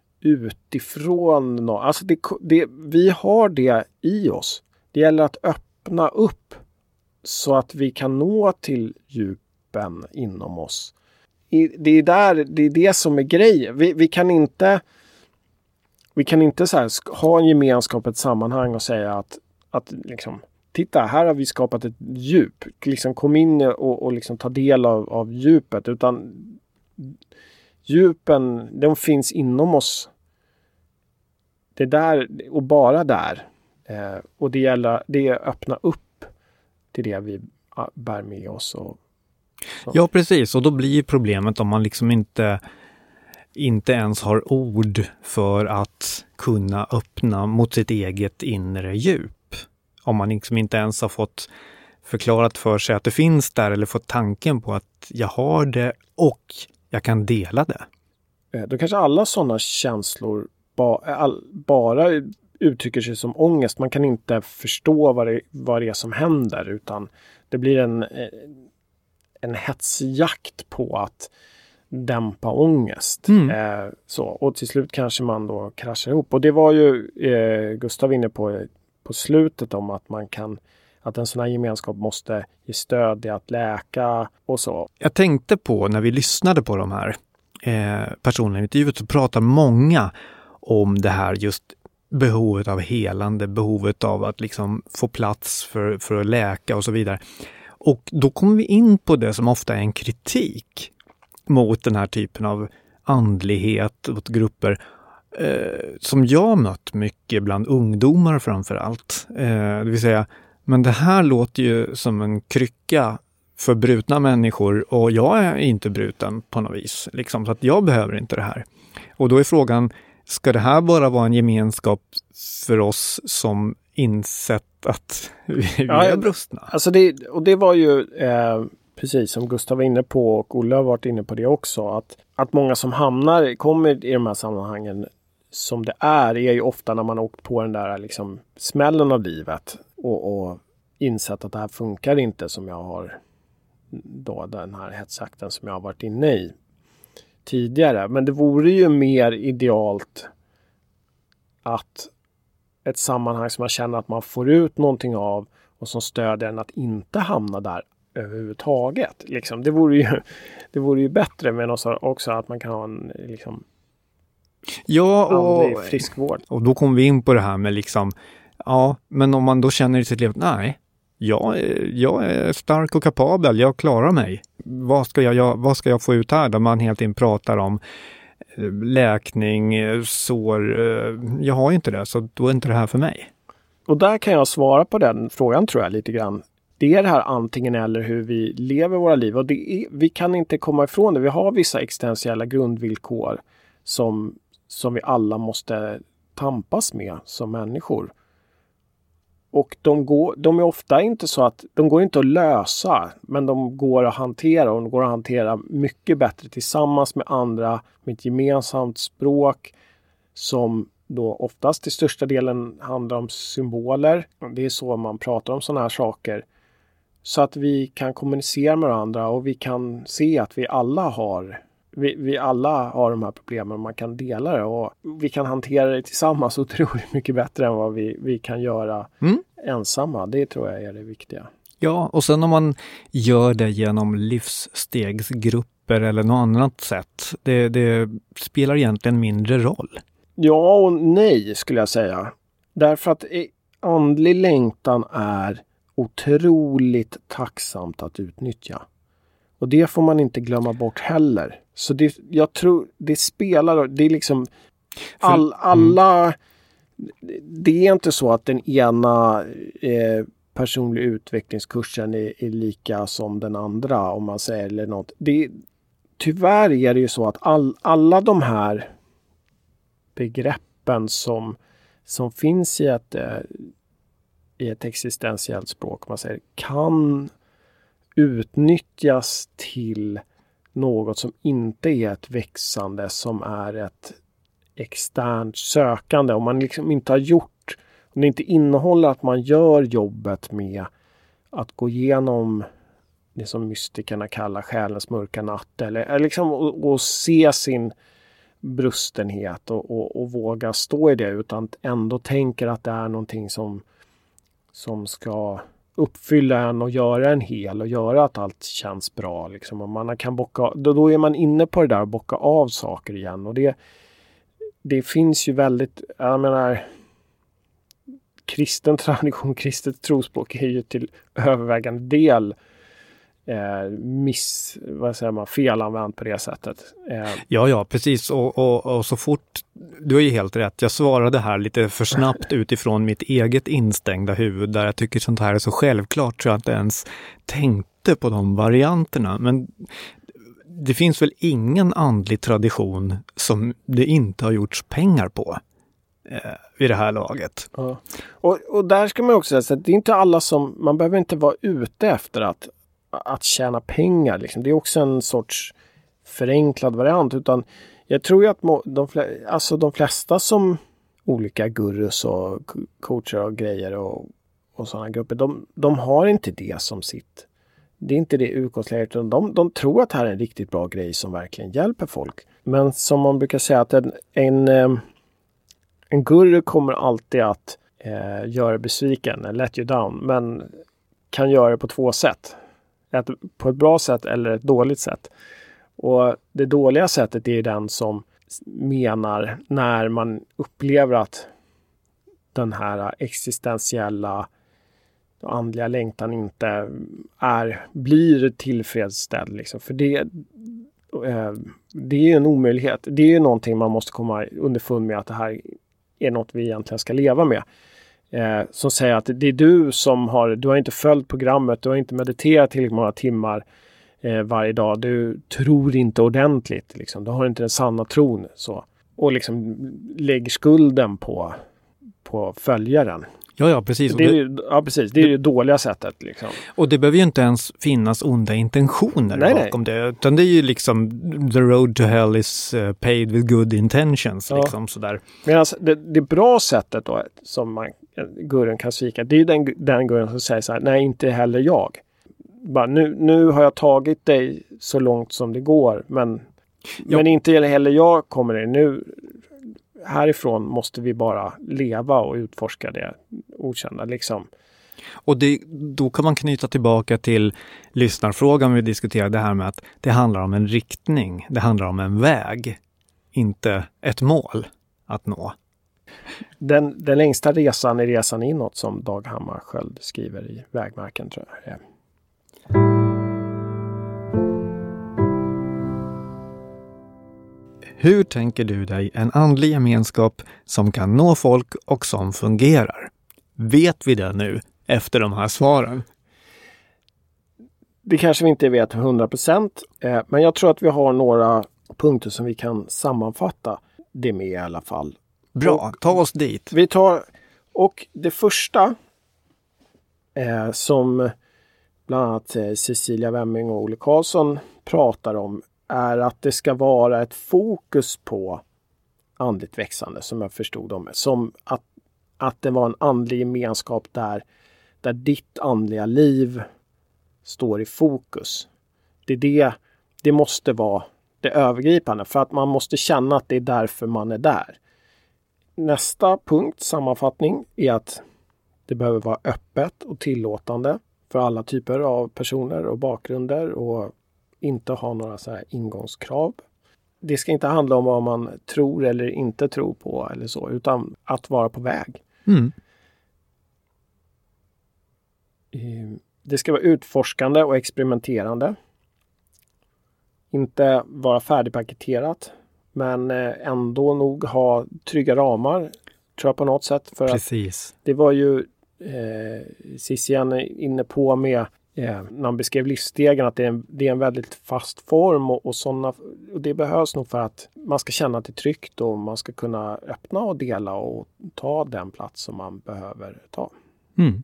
utifrån något. Alltså det, det, vi har det i oss. Det gäller att öppna upp så att vi kan nå till djupen inom oss. Det är, där, det, är det som är grejen. Vi, vi kan inte Vi kan inte så här ha en gemenskap, ett sammanhang och säga att, att liksom, titta, här har vi skapat ett djup. Liksom kom in och, och liksom ta del av, av djupet. Utan djupen, de finns inom oss. Det är där och bara där. Eh, och det gäller det är att öppna upp till det vi bär med oss. Och, ja, precis. Och då blir problemet om man liksom inte inte ens har ord för att kunna öppna mot sitt eget inre djup. Om man liksom inte ens har fått förklarat för sig att det finns där eller fått tanken på att jag har det och jag kan dela det. Då kanske alla sådana känslor ba, all, bara uttrycker sig som ångest. Man kan inte förstå vad det, vad det är som händer, utan det blir en, en hetsjakt på att dämpa ångest. Mm. Eh, så. Och till slut kanske man då kraschar ihop. Och det var ju eh, Gustav inne på på slutet om att man kan att en sån här gemenskap måste ge stöd i att läka och så. Jag tänkte på när vi lyssnade på de här eh, personerna i intervjuet, så pratar många om det här just behovet av helande, behovet av att liksom få plats för, för att läka och så vidare. Och då kommer vi in på det som ofta är en kritik mot den här typen av andlighet mot grupper eh, som jag mött mycket bland ungdomar framför allt. Eh, det vill säga, men det här låter ju som en krycka för brutna människor och jag är inte bruten på något vis. Liksom, så att jag behöver inte det här. Och då är frågan, ska det här bara vara en gemenskap för oss som insett att vi ja, är brustna? Alltså det, och det var ju eh, precis som Gustav var inne på och Olle har varit inne på det också. Att, att många som hamnar, kommer i de här sammanhangen som det är, är ju ofta när man har åkt på den där liksom smällen av livet och, och insett att det här funkar inte som jag har då den här hetsjakten som jag har varit inne i tidigare. Men det vore ju mer idealt att ett sammanhang som man känner att man får ut någonting av och som stödjer en att inte hamna där överhuvudtaget. Liksom. Det vore ju, det vore ju bättre, men också, också att man kan ha en liksom, ja, och, friskvård. Och då kommer vi in på det här med liksom, ja, men om man då känner i sitt liv, nej, jag, jag är stark och kapabel, jag klarar mig. Vad ska jag, jag, vad ska jag få ut här? Där man helt in pratar om läkning, sår. Jag har ju inte det, så då är inte det här för mig. Och där kan jag svara på den frågan tror jag lite grann. Det är det här antingen eller hur vi lever våra liv. Och det är, vi kan inte komma ifrån det. Vi har vissa existentiella grundvillkor som, som vi alla måste tampas med som människor. Och de, går, de är ofta inte så att de går inte att lösa, men de går att hantera och de går att hantera mycket bättre tillsammans med andra med ett gemensamt språk som då oftast till största delen handlar om symboler. Det är så man pratar om sådana här saker. Så att vi kan kommunicera med varandra och vi kan se att vi alla har vi, vi alla har de här problemen och man kan dela det och vi kan hantera det tillsammans otroligt mycket bättre än vad vi, vi kan göra mm. ensamma. Det tror jag är det viktiga. Ja, och sen om man gör det genom livsstegsgrupper eller något annat sätt, det, det spelar egentligen mindre roll. Ja och nej skulle jag säga. Därför att andlig längtan är otroligt tacksamt att utnyttja. Och det får man inte glömma bort heller. Så det, jag tror det spelar, det är liksom all, alla, mm. det är inte så att den ena eh, personliga utvecklingskursen är, är lika som den andra om man säger eller något. Det, tyvärr är det ju så att all, alla de här begreppen som, som finns i ett, eh, i ett existentiellt språk man säger kan utnyttjas till något som inte är ett växande, som är ett externt sökande. Om man liksom inte har gjort, om det inte innehåller att man gör jobbet med att gå igenom det som mystikerna kallar själens mörka natt, eller liksom och, och se sin brustenhet och, och, och våga stå i det, utan ändå tänker att det är någonting som, som ska uppfylla en och göra en hel och göra att allt känns bra. Liksom. Och man kan bocka, då, då är man inne på det där och bocka av saker igen. Och det, det finns ju väldigt, jag menar, kristen tradition, kristet trospråk är ju till övervägande del eh, miss, vad säger man, felanvänt på det sättet. Eh. Ja, ja, precis. Och, och, och så fort, du har ju helt rätt. Jag svarade här lite för snabbt utifrån mitt eget instängda huvud där jag tycker sånt här är så självklart så jag inte ens tänkte på de varianterna. Men det finns väl ingen andlig tradition som det inte har gjorts pengar på eh, vid det här laget. Ja. Och, och där ska man också säga att det är inte alla som, man behöver inte vara ute efter att, att tjäna pengar. Liksom. Det är också en sorts förenklad variant, utan jag tror ju att de, flesta, alltså de flesta som olika gurus och coacher och grejer och, och sådana grupper, de, de har inte det som sitt. Det är inte det utgångsläget, utan de, de tror att det här är en riktigt bra grej som verkligen hjälper folk. Men som man brukar säga att en, en, en guru kommer alltid att eh, göra besviken, let you down, men kan göra det på två sätt. Ett, på ett bra sätt eller ett dåligt sätt. Och det dåliga sättet är den som menar när man upplever att den här existentiella andliga längtan inte är, blir tillfredsställd. Liksom. För det, eh, det är ju en omöjlighet. Det är ju någonting man måste komma underfund med, att det här är något vi egentligen ska leva med. Eh, som säger att det är du som har, du har inte följt programmet, du har inte mediterat tillräckligt många timmar eh, varje dag. Du tror inte ordentligt. Liksom. Du har inte den sanna tron. Så. Och liksom lägger skulden på, på följaren. Ja, ja, precis. Det är ju, ja, precis. Det är det dåliga sättet. Liksom. Och det behöver ju inte ens finnas onda intentioner nej, bakom nej. det. Utan det är ju liksom the road to hell is uh, paid with good intentions. Ja. Liksom, sådär. Medan det, det bra sättet då, som man, gurun kan svika, det är ju den, den gurun som säger så här: nej, inte heller jag. Bara, nu, nu har jag tagit dig så långt som det går, men, ja. men inte heller jag kommer det. Nu härifrån måste vi bara leva och utforska det okända. Liksom. Och det, då kan man knyta tillbaka till lyssnarfrågan vi diskuterade, det här med att det handlar om en riktning. Det handlar om en väg, inte ett mål att nå. Den, den längsta resan är resan inåt, som Dag Hammarskjöld skriver i Vägmärken, tror jag. Ja. Hur tänker du dig en andlig gemenskap som kan nå folk och som fungerar? Vet vi det nu efter de här svaren? Det kanske vi inte vet hundra procent, eh, men jag tror att vi har några punkter som vi kan sammanfatta det med i alla fall. Bra, och ta oss dit. Vi tar, och det första eh, som bland annat eh, Cecilia Wemming och Olle Karlsson pratar om är att det ska vara ett fokus på andligt växande, som jag förstod dem. Som att, att det var en andlig gemenskap där, där ditt andliga liv står i fokus. Det, är det, det måste vara det övergripande, för att man måste känna att det är därför man är där. Nästa punkt, sammanfattning, är att det behöver vara öppet och tillåtande för alla typer av personer och bakgrunder, och inte ha några så här ingångskrav. Det ska inte handla om vad man tror eller inte tror på eller så, utan att vara på väg. Mm. Det ska vara utforskande och experimenterande. Inte vara färdigpaketerat, men ändå nog ha trygga ramar, tror jag, på något sätt. För Precis. Att det var ju eh, Cissian inne på med eh, när han beskrev livsstegen, att det är en, det är en väldigt fast form, och, och, såna, och det behövs nog för att man ska känna att det är tryggt och man ska kunna öppna och dela och ta den plats som man behöver ta. Mm.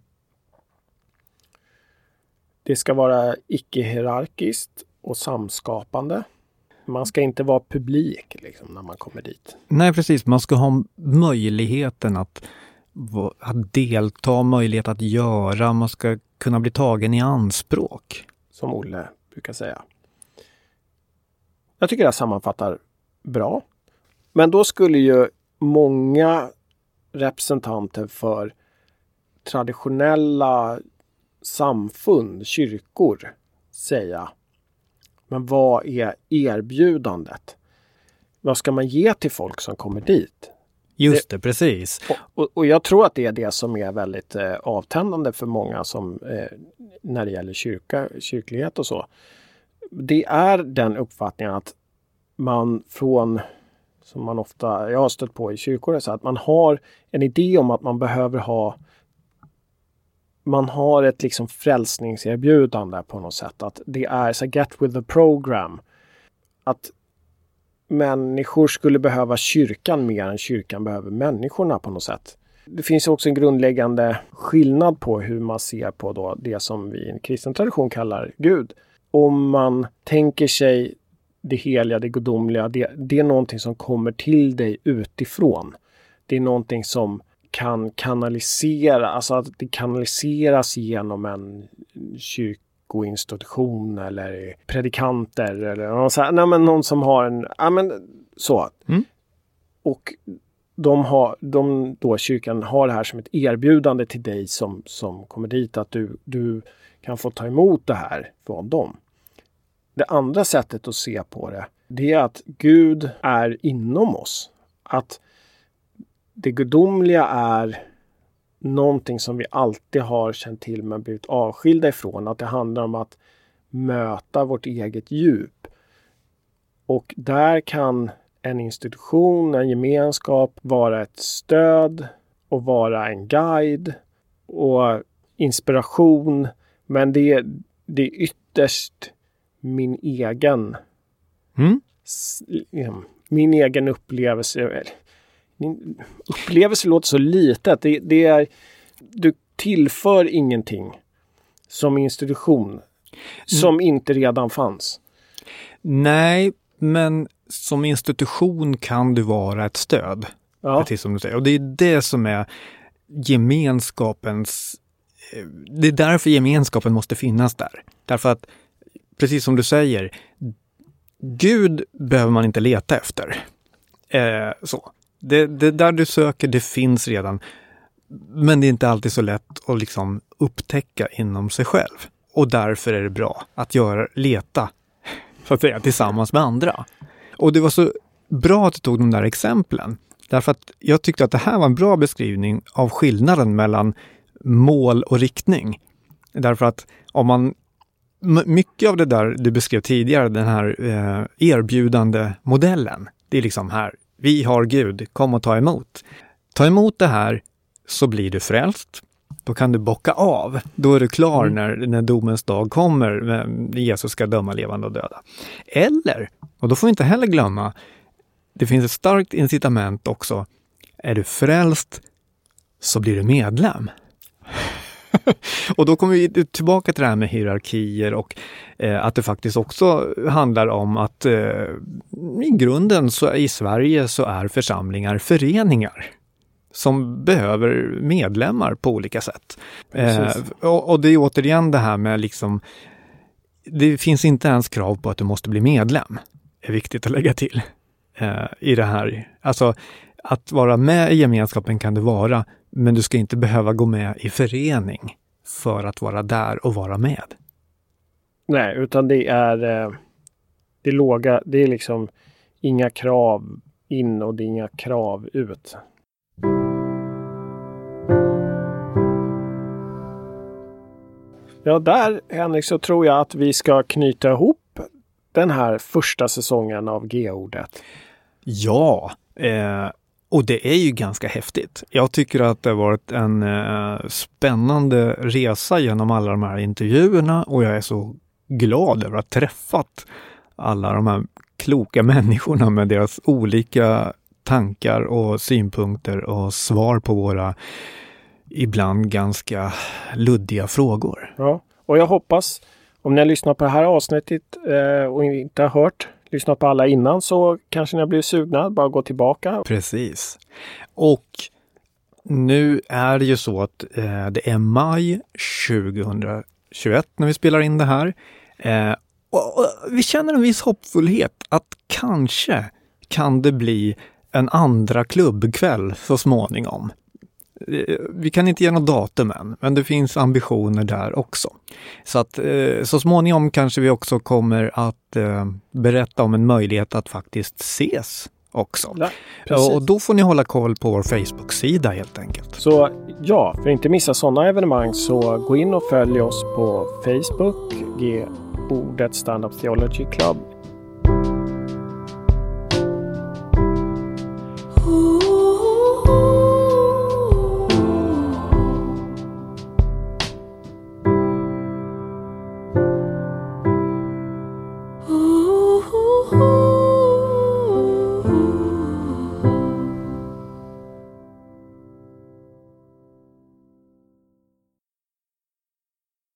Det ska vara icke-hierarkiskt och samskapande. Man ska inte vara publik liksom, när man kommer dit. Nej, precis. Man ska ha möjligheten att, att delta, möjlighet att göra. Man ska kunna bli tagen i anspråk. Som Olle brukar säga. Jag tycker det här sammanfattar bra. Men då skulle ju många representanter för traditionella samfund, kyrkor, säga: men vad är erbjudandet? Vad ska man ge till folk som kommer dit? Just det, det precis. Och, och, och jag tror att det är det som är väldigt eh, avtändande för många som eh, när det gäller kyrka, kyrklighet och så. Det är den uppfattningen att man från, som man ofta, jag har stött på i kyrkor, så att man har en idé om att man behöver ha man har ett liksom frälsningserbjudande på något sätt. Att det är så get with the program. Att människor skulle behöva kyrkan mer än kyrkan behöver människorna på något sätt. Det finns också en grundläggande skillnad på hur man ser på då det som vi i en kristen tradition kallar Gud. Om man tänker sig det heliga, det gudomliga, det, det är någonting som kommer till dig utifrån. Det är någonting som kan kanalisera, alltså att det kanaliseras genom en kyrkoinstitution eller predikanter eller någon, så här, nej, men någon som har en, ja men så. Mm. Och de har, de då kyrkan har det här som ett erbjudande till dig som, som kommer dit, att du, du kan få ta emot det här från dem. Det andra sättet att se på det, det är att Gud är inom oss. Att det gudomliga är någonting som vi alltid har känt till men blivit avskilda ifrån. Att det handlar om att möta vårt eget djup. Och där kan en institution, en gemenskap vara ett stöd och vara en guide och inspiration. Men det är, det är ytterst min egen mm. min egen upplevelse. Min upplevelse låter så litet. Det, det är, du tillför ingenting som institution mm. som inte redan fanns. Nej, men som institution kan du vara ett stöd. Ja. Precis som du säger. Och det är det som är gemenskapens... Det är därför gemenskapen måste finnas där. Därför att, precis som du säger, Gud behöver man inte leta efter. Eh, så. Det, det där du söker, det finns redan. Men det är inte alltid så lätt att liksom upptäcka inom sig själv. Och därför är det bra att göra, leta så att säga, tillsammans med andra. Och det var så bra att du tog de där exemplen. Därför att jag tyckte att det här var en bra beskrivning av skillnaden mellan mål och riktning. Därför att om man, mycket av det där du beskrev tidigare, den här eh, erbjudande modellen, det är liksom här, vi har Gud, kom och ta emot. Ta emot det här så blir du frälst. Då kan du bocka av. Då är du klar mm. när, när domens dag kommer, när Jesus ska döma levande och döda. Eller, och då får vi inte heller glömma, det finns ett starkt incitament också. Är du frälst så blir du medlem. Och då kommer vi tillbaka till det här med hierarkier och eh, att det faktiskt också handlar om att eh, i grunden så i Sverige så är församlingar föreningar som behöver medlemmar på olika sätt. Eh, och, och det är återigen det här med liksom, det finns inte ens krav på att du måste bli medlem. Det är viktigt att lägga till eh, i det här. Alltså att vara med i gemenskapen kan du vara, men du ska inte behöva gå med i förening för att vara där och vara med. Nej, utan det är det är låga, det är liksom inga krav in och det är inga krav ut. Ja, där Henrik så tror jag att vi ska knyta ihop den här första säsongen av G-ordet. Ja, eh, och det är ju ganska häftigt. Jag tycker att det har varit en eh, spännande resa genom alla de här intervjuerna och jag är så glad över att ha träffat alla de här kloka människorna med deras olika tankar och synpunkter och svar på våra ibland ganska luddiga frågor. Ja, och jag hoppas om ni har lyssnat på det här avsnittet eh, och inte har hört, lyssnat på alla innan, så kanske ni har blivit sugna, bara gå tillbaka. Precis. Och nu är det ju så att eh, det är maj tjugohundratjugoett när vi spelar in det här. Eh, och, och vi känner en viss hoppfullhet att kanske kan det bli en andra klubbkväll så småningom. Vi kan inte ge något datum än, men det finns ambitioner där också. Så att eh, så småningom kanske vi också kommer att eh, berätta om en möjlighet att faktiskt ses också. Ja, och då får ni hålla koll på vår Facebook-sida helt enkelt. Så ja, för att inte missa sådana evenemang så gå in och följ oss på Facebook, G-ordet Stand Up Theology Club,